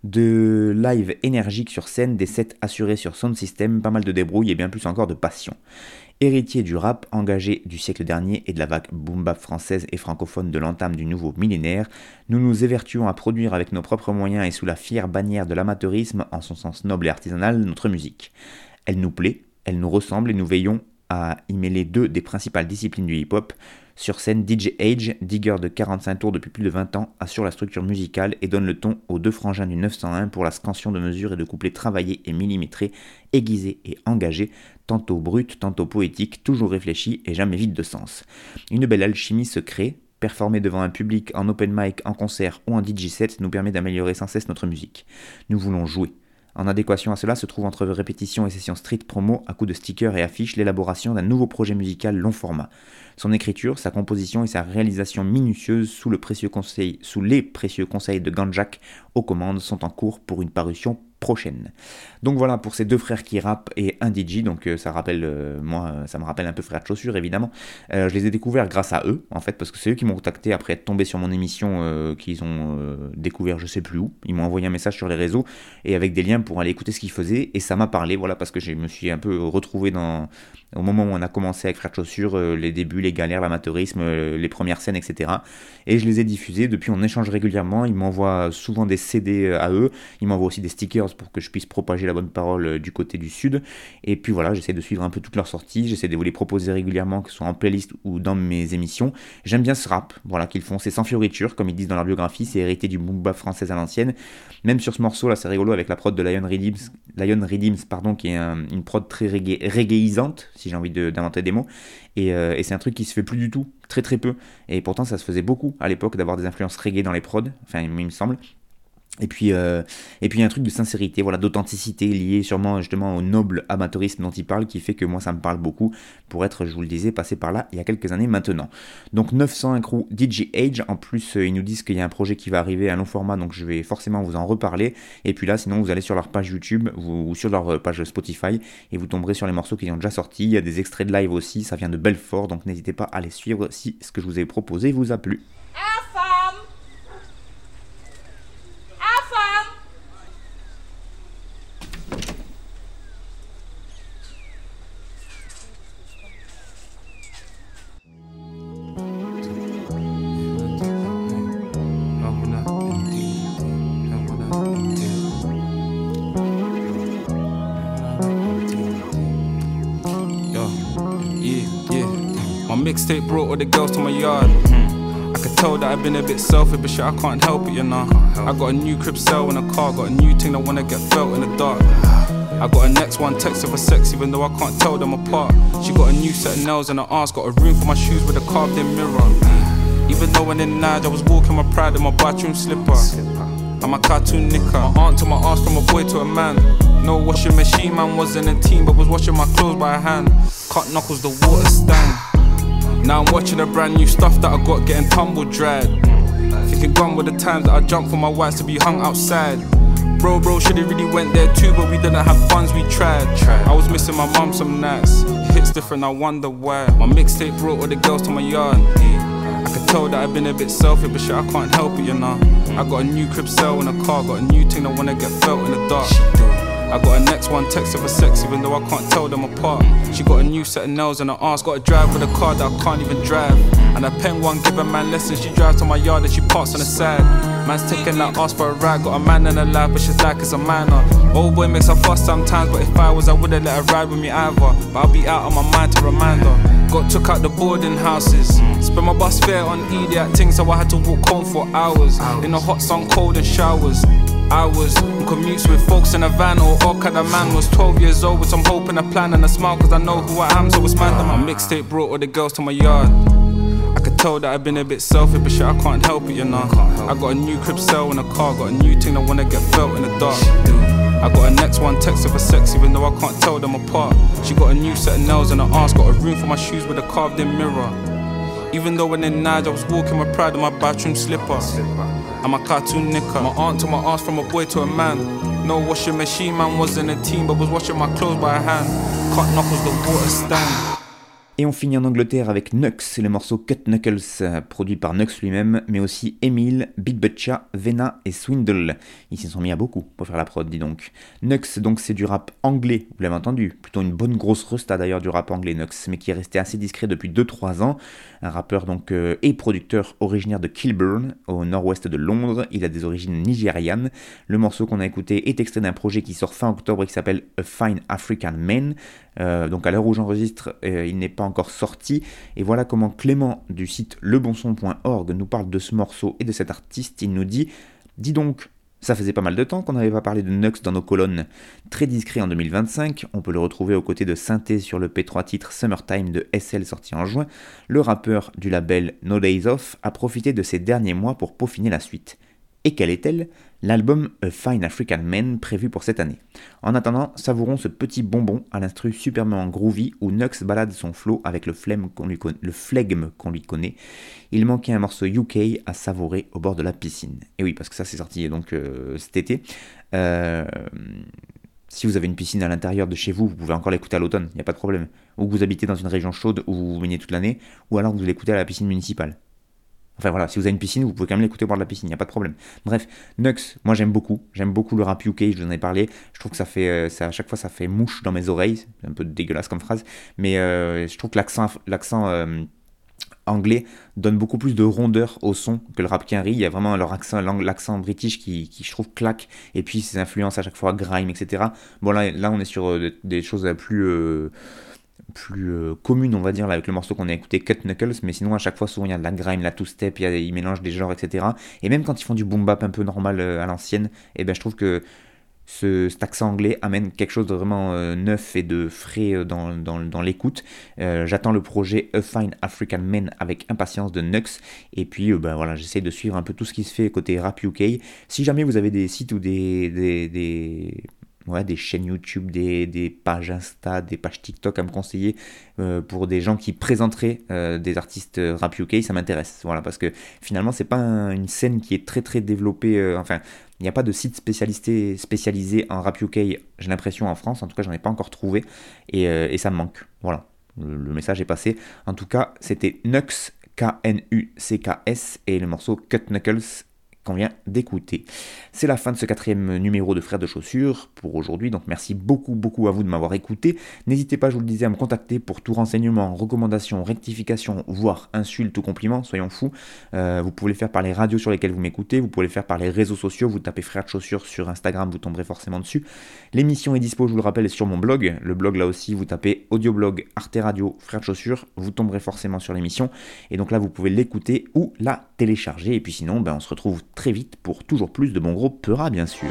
de live énergique sur scène, des sets assurés sur sound system, pas mal de débrouille et bien plus encore de passion. Héritier du rap engagé du siècle dernier et de la vague boom-bap française et francophone de l'entame du nouveau millénaire, nous nous évertuons à produire avec nos propres moyens et sous la fière bannière de l'amateurisme, en son sens noble et artisanal, notre musique. Elle nous plaît, elle nous ressemble et nous veillons à y mêler deux des principales disciplines du hip-hop. Sur scène, D J Age, digger de quarante-cinq tours depuis plus de vingt ans, assure la structure musicale et donne le ton aux deux frangins du neuf cent un pour la scansion de mesures et de couplets travaillés et millimétrés, aiguisés et engagés, tantôt bruts, tantôt poétiques, toujours réfléchis et jamais vides de sens. Une belle alchimie se crée. Performer devant un public en open mic, en concert ou en D J set nous permet d'améliorer sans cesse notre musique. Nous voulons jouer. En adéquation à cela se trouve entre répétitions et sessions street promo à coups de stickers et affiches l'élaboration d'un nouveau projet musical long format. Son écriture, sa composition et sa réalisation minutieuse sous, le précieux conseil, sous les précieux conseils de Ganjak aux commandes sont en cours pour une parution prochaine. Donc voilà pour ces deux frères qui rappent et un D J, donc euh, ça rappelle, euh, moi ça me rappelle un peu Frères de Chaussures évidemment. Euh, je les ai découverts grâce à eux en fait, parce que c'est eux qui m'ont contacté après être tombé sur mon émission euh, qu'ils ont euh, découvert je sais plus où. Ils m'ont envoyé un message sur les réseaux et avec des liens pour aller écouter ce qu'ils faisaient et ça m'a parlé, voilà, parce que je me suis un peu retrouvé dans, au moment où on a commencé avec Frères de Chaussures, euh, les débuts, les galères, l'amateurisme, euh, les premières scènes, et cetera. Et je les ai diffusés, depuis on échange régulièrement, ils m'envoient souvent des C D à eux, ils m'envoient aussi des stickers pour que je puisse propager la bonne parole du côté du sud, et puis voilà, j'essaie de suivre un peu toutes leurs sorties, j'essaie de vous les proposer régulièrement, que ce soit en playlist ou dans mes émissions. J'aime bien ce rap, voilà, qu'ils font, c'est sans fioriture, comme ils disent dans leur biographie, c'est hérité du boom-bap française à l'ancienne. Même sur ce morceau là, c'est rigolo avec la prod de Lion Redeems, Lion Redeems pardon, qui est un, une prod très reggae, reggaeisante, si j'ai envie de, d'inventer des mots, et, euh, et c'est un truc qui se fait plus du tout, très très peu, et pourtant ça se faisait beaucoup à l'époque d'avoir des influences reggae dans les prods, enfin il me semble. Et puis, euh, et puis un truc de sincérité, voilà, d'authenticité lié sûrement justement au noble amateurisme dont il parle, qui fait que moi ça me parle beaucoup pour être, je vous le disais, passé par là il y a quelques années maintenant. Donc neuf cent un crew D J Age, en plus euh, ils nous disent qu'il y a un projet qui va arriver à long format, donc je vais forcément vous en reparler. Et puis là sinon vous allez sur leur page YouTube vous, ou sur leur page Spotify et vous tomberez sur les morceaux qui ont déjà sorti. Il y a des extraits de live aussi, ça vient de Belfort, donc n'hésitez pas à les suivre si ce que je vous ai proposé vous a plu. Mixtape brought all the girls to my yard. Mm. I could tell that I've been a bit selfish, but shit, I can't help it, you know. I got a new crib sale in a car, got a new thing that wanna get felt in the dark. I got a next one text of her sex, even though I can't tell them apart. She got a new set of nails in her ass, got a room for my shoes with a carved in mirror. Even though when in Nige, I was walking my pride in my bathroom slipper. I'm a cartoon nicker. My aunt took my ass from a boy to a man. No washing machine, man wasn't a team, but was washing my clothes by hand. Cut knuckles, the water stand. Now I'm watching the brand new stuff that I got getting tumble dried. Thinking gone with the times that I jumped for my whites to be hung outside. Bro, bro, should've really went there too, but we didn't have funds, we tried. I was missing my mum some nights. Hits different, I wonder why. My mixtape brought all the girls to my yard. I could tell that I've been a bit selfish, but shit, I can't help it, you know. I got a new crib sale in a car, got a new thing that wanna get felt in the dark. I got a next one text of her sex, even though I can't tell them apart. She got a new set of nails in her ass, got to drive with a car that I can't even drive. And a pen one give a man lessons, she drives to my yard and she parks on the side. Man's taking that ass for a ride, got a man in her life, but she's like it's a minor. Old boy makes her fuss sometimes, but if I was, I wouldn't let her ride with me either. But I'll be out on my mind to remind her. Got took out the boarding houses, spent my bus fare on idiot things, so I had to walk home for hours. In the hot sun, cold and showers. I was in commutes with folks in a van, or all kind of man. Was twelve years old with some hope and a plan and a smile, cause I know who I am, so it's man that my mixtape brought all the girls to my yard. I could tell that I've been a bit selfish, but shit, I can't help it, you know. I got a new crib sale in a car, got a new thing that wanna get felt in the dark. I got a next one text of her sex, even though I can't tell them apart. She got a new set of nails in her ass, got a room for my shoes with a carved in mirror. Even though when in Nige I was walking my pride in my bathroom slipper. I'm a cartoon nicker. My aunt took my ass from a boy to a man. No washing machine, man wasn't a team, but was washing my clothes by hand. Cut knuckles, the water stand. Et on finit en Angleterre avec Nux, le morceau Cut Knuckles, produit par Nux lui-même, mais aussi Emile, Big Butcha, Vena et Swindle. Ils s'y sont mis à beaucoup pour faire la prod, dis donc. Nux, donc c'est du rap anglais, vous l'avez entendu, plutôt une bonne grosse resta d'ailleurs du rap anglais Nux, mais qui est resté assez discret depuis deux trois ans. Un rappeur donc euh, et producteur originaire de Kilburn, au nord-ouest de Londres. Il a des origines nigérianes. Le morceau qu'on a écouté est extrait d'un projet qui sort fin octobre et qui s'appelle A Fine African Man. Euh, donc à l'heure où j'enregistre, euh, il n'est pas encore sorti. Et voilà comment Clément du site lebonson point org nous parle de ce morceau et de cet artiste. Il nous dit « Dis donc, ça faisait pas mal de temps qu'on n'avait pas parlé de Nux dans nos colonnes. Très discret en deux mille vingt-cinq, on peut le retrouver aux côtés de Synthé sur le P trois titre Summertime de S L sorti en juin. Le rappeur du label No Days Off a profité de ces derniers mois pour peaufiner la suite. Et quelle est-elle ? L'album A Fine African Man prévu pour cette année. En attendant, savourons ce petit bonbon à l'instru superment groovy où Nux balade son flow avec le flegme qu'on lui, con... le flegme qu'on lui connaît. Il manquait un morceau U K à savourer au bord de la piscine. Et oui, parce que ça c'est sorti donc euh, cet été. Euh... Si vous avez une piscine à l'intérieur de chez vous, vous pouvez encore l'écouter à l'automne, il n'y a pas de problème. Ou que vous habitez dans une région chaude où vous vous baignez toute l'année, ou alors vous l'écoutez à la piscine municipale. Enfin voilà, si vous avez une piscine, vous pouvez quand même l'écouter au bord de la piscine, il n'y a pas de problème. Bref, Nux, moi j'aime beaucoup, j'aime beaucoup le rap U K, je vous en ai parlé, je trouve que ça fait, ça, à chaque fois ça fait mouche dans mes oreilles, c'est un peu dégueulasse comme phrase, mais euh, je trouve que l'accent, l'accent euh, anglais donne beaucoup plus de rondeur au son que le rap Quinry. Il y a vraiment leur accent, l'accent british qui, qui je trouve claque, et puis ses influences à chaque fois, grime, et cetera. Bon là, là on est sur euh, des choses plus... Euh, plus euh, commune on va dire là, avec le morceau qu'on a écouté Cut Knuckles, mais sinon à chaque fois souvent il y a de la grime, la two-step, il y a, ils mélangent des genres, etc. Et même quand ils font du boom bap un peu normal euh, à l'ancienne, et ben je trouve que Ce, cet accent anglais amène quelque chose de vraiment euh, neuf et de frais dans, dans, dans l'écoute. Euh, j'attends le projet A Fine African Man avec impatience de Nux. Et puis euh, ben, voilà, j'essaie de suivre un peu tout ce qui se fait côté rap U K. Si jamais vous avez des sites ou des, des, des, ouais, des chaînes YouTube, des, des pages Insta, des pages TikTok à me conseiller euh, pour des gens qui présenteraient euh, des artistes rap U K, ça m'intéresse. Voilà, parce que finalement, c'est pas un, une scène qui est très très développée. Euh, enfin, il n'y a pas de site spécialisé, spécialisé en rap U K, j'ai l'impression, en France. En tout cas, j'en ai pas encore trouvé. Et, euh, et ça me manque. Voilà, le, le message est passé. En tout cas, c'était Nux, K N U C K S, et le morceau Cut Knuckles qu'on vient d'écouter. C'est la fin de ce quatrième numéro de Frères de Chaussures pour aujourd'hui, donc merci beaucoup beaucoup à vous de m'avoir écouté. N'hésitez pas, je vous le disais, à me contacter pour tout renseignement, recommandation, rectification, voire insulte ou compliment, soyons fous. Euh, vous pouvez le faire par les radios sur lesquelles vous m'écoutez, vous pouvez le faire par les réseaux sociaux, vous tapez Frères de Chaussures sur Instagram, vous tomberez forcément dessus. L'émission est dispo, je vous le rappelle, sur mon blog. Le blog là aussi, vous tapez audioblog Arte Radio Frères de Chaussures, vous tomberez forcément sur l'émission. Et donc là, vous pouvez l'écouter ou la télécharger. Et puis sinon, ben, on se retrouve très vite pour toujours plus de bon gros Peura, bien sûr.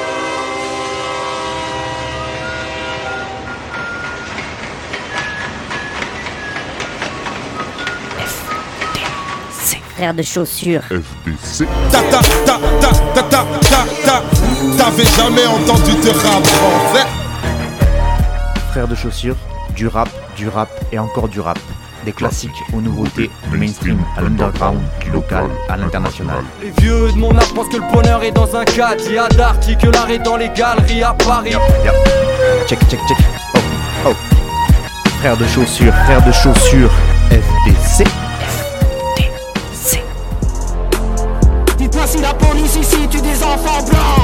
Frères de Chaussures. F D C. Ta ta ta ta ta ta ta ta. T'avais jamais entendu de rap français. Frères de Chaussures, du rap, du rap et encore du rap. Des classiques aux nouveautés, du mainstream à l'underground, du local à l'international. Les vieux de mon âge pensent que le bonheur est dans un cadre. Il y a d'Arty que l'art est dans les galeries à Paris. Yep, yep. Check, check, check. Oh, oh. Frères de Chaussures, frères de Chaussures, F D C. Dites-moi si la police ici tue des enfants blancs.